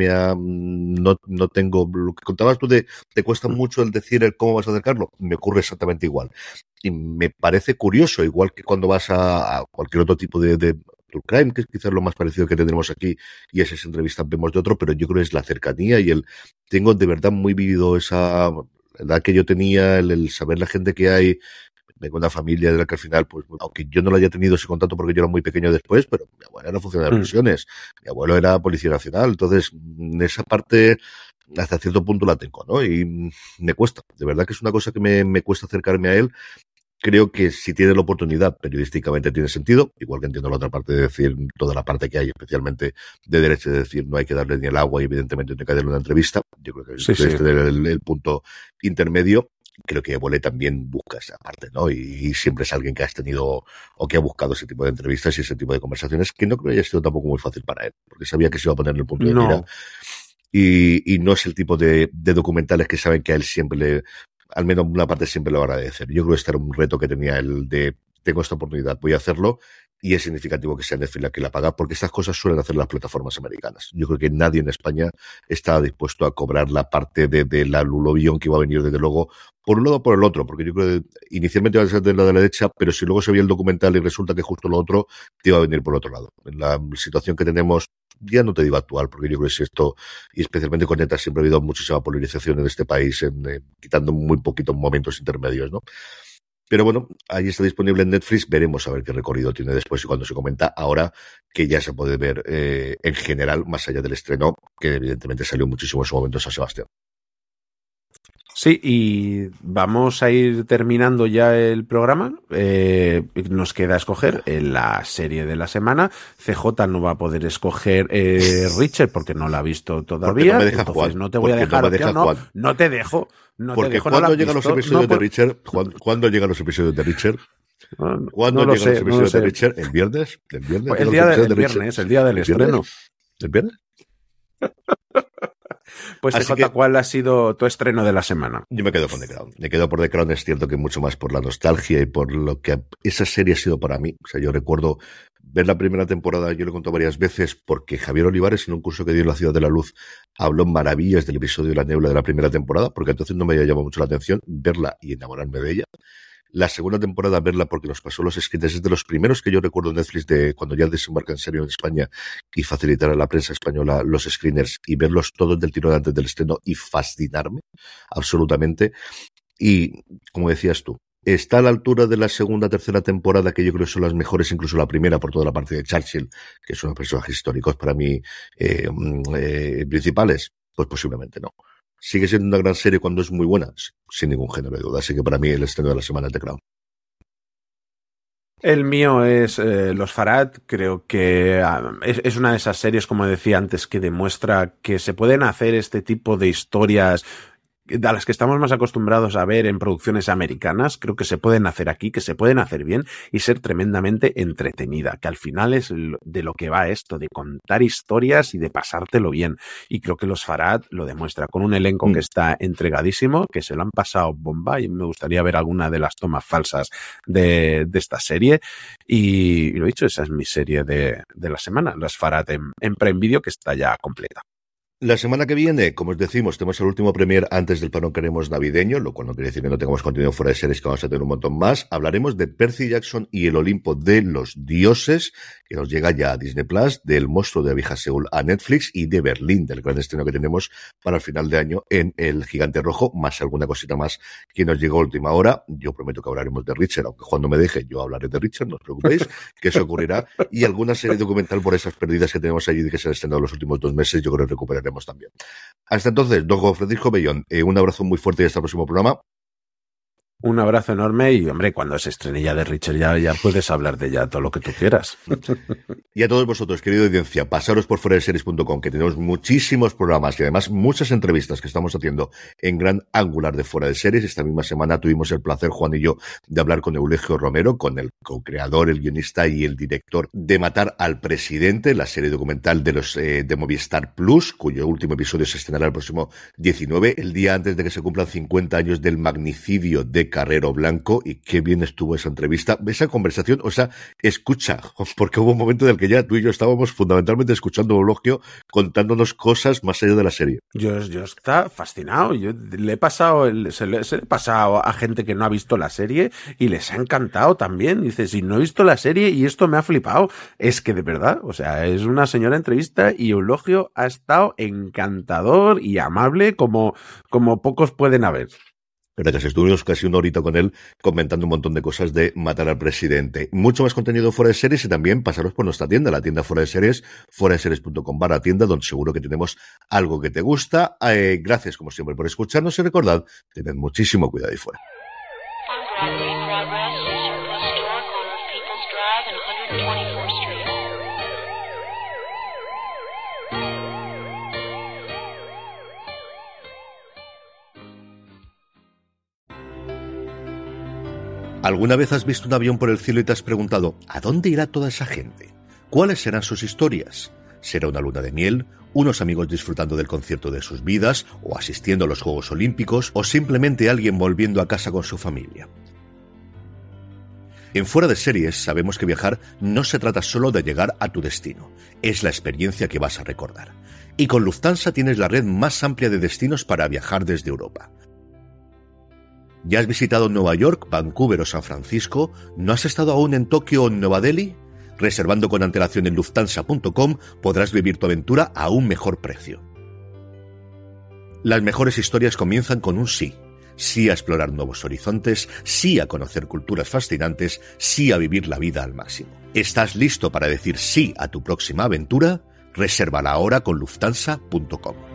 no tengo, lo que contabas tú te cuesta mucho el decir el cómo vas a acercarlo, me ocurre exactamente igual. Y me parece curioso, igual que cuando vas a cualquier otro tipo de Crime, que es quizás lo más parecido que tendremos aquí, y esas entrevistas vemos de otro, pero yo creo que es la cercanía y tengo de verdad muy vivido esa edad que yo tenía, el saber la gente que hay. Vengo de una familia de la que al final, pues, aunque yo no lo haya tenido ese contacto porque yo era muy pequeño después, pero mi abuelo era funcionario de prisiones, mi abuelo era policía nacional, entonces esa parte hasta cierto punto la tengo, ¿no? Y me cuesta, de verdad que es una cosa que me cuesta acercarme a él. Creo que si tiene la oportunidad, periodísticamente tiene sentido, igual que entiendo la otra parte de decir, toda la parte que hay, especialmente de derecha, de decir no hay que darle ni el agua y evidentemente no hay que darle una entrevista. Yo creo que este es el punto intermedio. Creo que Évole también busca esa parte, ¿no? Y siempre es alguien que has tenido o que ha buscado ese tipo de entrevistas y ese tipo de conversaciones, que no creo que haya sido tampoco muy fácil para él, porque sabía que se iba a poner en el punto de mira. Y no es el tipo de documentales que saben que a él siempre al menos una parte siempre lo va a agradecer. Yo creo que este era un reto que tenía él de tengo esta oportunidad, voy a hacerlo, y es significativo que sea Netflix la que la paga, porque estas cosas suelen hacer las plataformas americanas. Yo creo que nadie en España está dispuesto a cobrar la parte de la lulobión que iba a venir desde luego, por un lado o por el otro, porque yo creo que inicialmente iba a ser de la derecha, pero si luego se veía el documental y resulta que justo lo otro te iba a venir por el otro lado. En la situación que tenemos, ya no te digo actual, porque yo creo que si esto, y especialmente con ETA, siempre ha habido muchísima polarización en este país, quitando muy poquitos momentos intermedios, ¿no? Pero bueno, ahí está disponible en Netflix, veremos a ver qué recorrido tiene después y cuando se comenta ahora que ya se puede ver en general, más allá del estreno, que evidentemente salió muchísimo en su momento en San Sebastián. Sí, y vamos a ir terminando ya el programa. Nos queda escoger la serie de la semana. CJ no va a poder escoger Richard porque no la ha visto todavía. No me deja entonces Juan, no te voy a dejar opción, no te dejo. Porque ¿cuándo llegan los episodios de Richard? ¿Cuándo llegan los episodios de Richard? ¿Cuándo llegan los episodios de Richard? ¿El viernes? El día del viernes, el día del estreno. ¿El viernes? Pues TJ, ¿cuál ha sido tu estreno de la semana? Yo me quedo con The Crown. Me quedo por The Crown, es cierto que mucho más por la nostalgia y por lo que esa serie ha sido para mí. O sea, yo recuerdo ver la primera temporada, yo lo he contado varias veces, porque Javier Olivares, en un curso que dio en la Ciudad de la Luz, habló maravillas del episodio de La Niebla de la primera temporada, porque entonces no me había llamado mucho la atención verla y enamorarme de ella. La segunda temporada verla porque nos pasó los screeners, es de los primeros que yo recuerdo en Netflix de cuando ya desembarca en serio en España y facilitar a la prensa española los screeners y verlos todos del tirón antes del estreno y fascinarme absolutamente. Y como decías tú, está a la altura de la segunda, tercera temporada, que yo creo que son las mejores, incluso la primera, por toda la parte de Churchill, que son personajes históricos para mí principales. Pues posiblemente no. Sigue siendo una gran serie cuando es muy buena, sin ningún género de duda. Así que para mí el estreno de la semana es The Crown. El mío es Los Farad. Creo que es una de esas series, como decía antes, que demuestra que se pueden hacer este tipo de historias a las que estamos más acostumbrados a ver en producciones americanas. Creo que se pueden hacer aquí, que se pueden hacer bien y ser tremendamente entretenida, que al final es de lo que va esto, de contar historias y de pasártelo bien. Y creo que Los Farad lo demuestra con un elenco que está entregadísimo, que se lo han pasado bomba, y me gustaría ver alguna de las tomas falsas de esta serie. Y lo dicho, esa es mi serie de la semana, Los Farad en Prime Video, que está ya completa. La semana que viene, como os decimos, tenemos el último premier antes del parón queremos navideño, lo cual no quiere decir que no tengamos contenido fuera de series, que vamos a tener un montón más. Hablaremos de Percy Jackson y el Olimpo de los Dioses, que nos llega ya a Disney Plus, del Monstruo de la Vieja Seúl a Netflix y de Berlín, del gran estreno que tenemos para el final de año en El Gigante Rojo, más alguna cosita más que nos llegó a última hora. Yo prometo que hablaremos de Richard, aunque Juan no me deje, yo hablaré de Richard, no os preocupéis, que eso ocurrirá. Y alguna serie documental por esas pérdidas que tenemos allí que se han estrenado los últimos 2 meses, yo creo que recuperaremos también. Hasta entonces, don Juan Francisco Bellón, un abrazo muy fuerte y hasta el próximo programa. Un abrazo enorme y, hombre, cuando se estrene ya de Richard, ya puedes hablar de ella todo lo que tú quieras. Y a todos vosotros, querida audiencia, pasaros por fueradeseries.com, que tenemos muchísimos programas y además muchas entrevistas que estamos haciendo en Gran Angular de Fuera de Series. Esta misma semana tuvimos el placer, Juan y yo, de hablar con Eulegio Romero, con el co-creador, el guionista y el director de Matar al Presidente, la serie documental de los de Movistar Plus, cuyo último episodio se estrenará el próximo 19, el día antes de que se cumplan 50 años del magnicidio de Carrero Blanco. Y qué bien estuvo esa entrevista, esa conversación, o sea, escucha, porque hubo un momento en el que ya tú y yo estábamos fundamentalmente escuchando a Eulogio contándonos cosas más allá de la serie. Yo estaba fascinado, yo le he pasado se le he pasado a gente que no ha visto la serie y les ha encantado también. Dice, si no he visto la serie y esto me ha flipado, es que de verdad, o sea, es una señora entrevista y Eulogio ha estado encantador y amable como pocos pueden haber. Gracias, estuvimos casi una horita con él comentando un montón de cosas de Matar al Presidente. Mucho más contenido fuera de series y también pasaros por nuestra tienda, la tienda fuera de series, fueradeseries.com/tienda, donde seguro que tenemos algo que te gusta. Gracias, como siempre, por escucharnos y recordad, tened muchísimo cuidado ahí fuera. ¿Alguna vez has visto un avión por el cielo y te has preguntado ¿a dónde irá toda esa gente? ¿Cuáles serán sus historias? ¿Será una luna de miel? ¿Unos amigos disfrutando del concierto de sus vidas? ¿O asistiendo a los Juegos Olímpicos? ¿O simplemente alguien volviendo a casa con su familia? En Fuera de Series sabemos que viajar no se trata solo de llegar a tu destino, es la experiencia que vas a recordar. Y con Lufthansa tienes la red más amplia de destinos para viajar desde Europa. ¿Ya has visitado Nueva York, Vancouver o San Francisco? ¿No has estado aún en Tokio o en Nueva Delhi? Reservando con antelación en Lufthansa.com podrás vivir tu aventura a un mejor precio. Las mejores historias comienzan con un sí. Sí a explorar nuevos horizontes, sí a conocer culturas fascinantes, sí a vivir la vida al máximo. ¿Estás listo para decir sí a tu próxima aventura? Resérvala ahora con Lufthansa.com.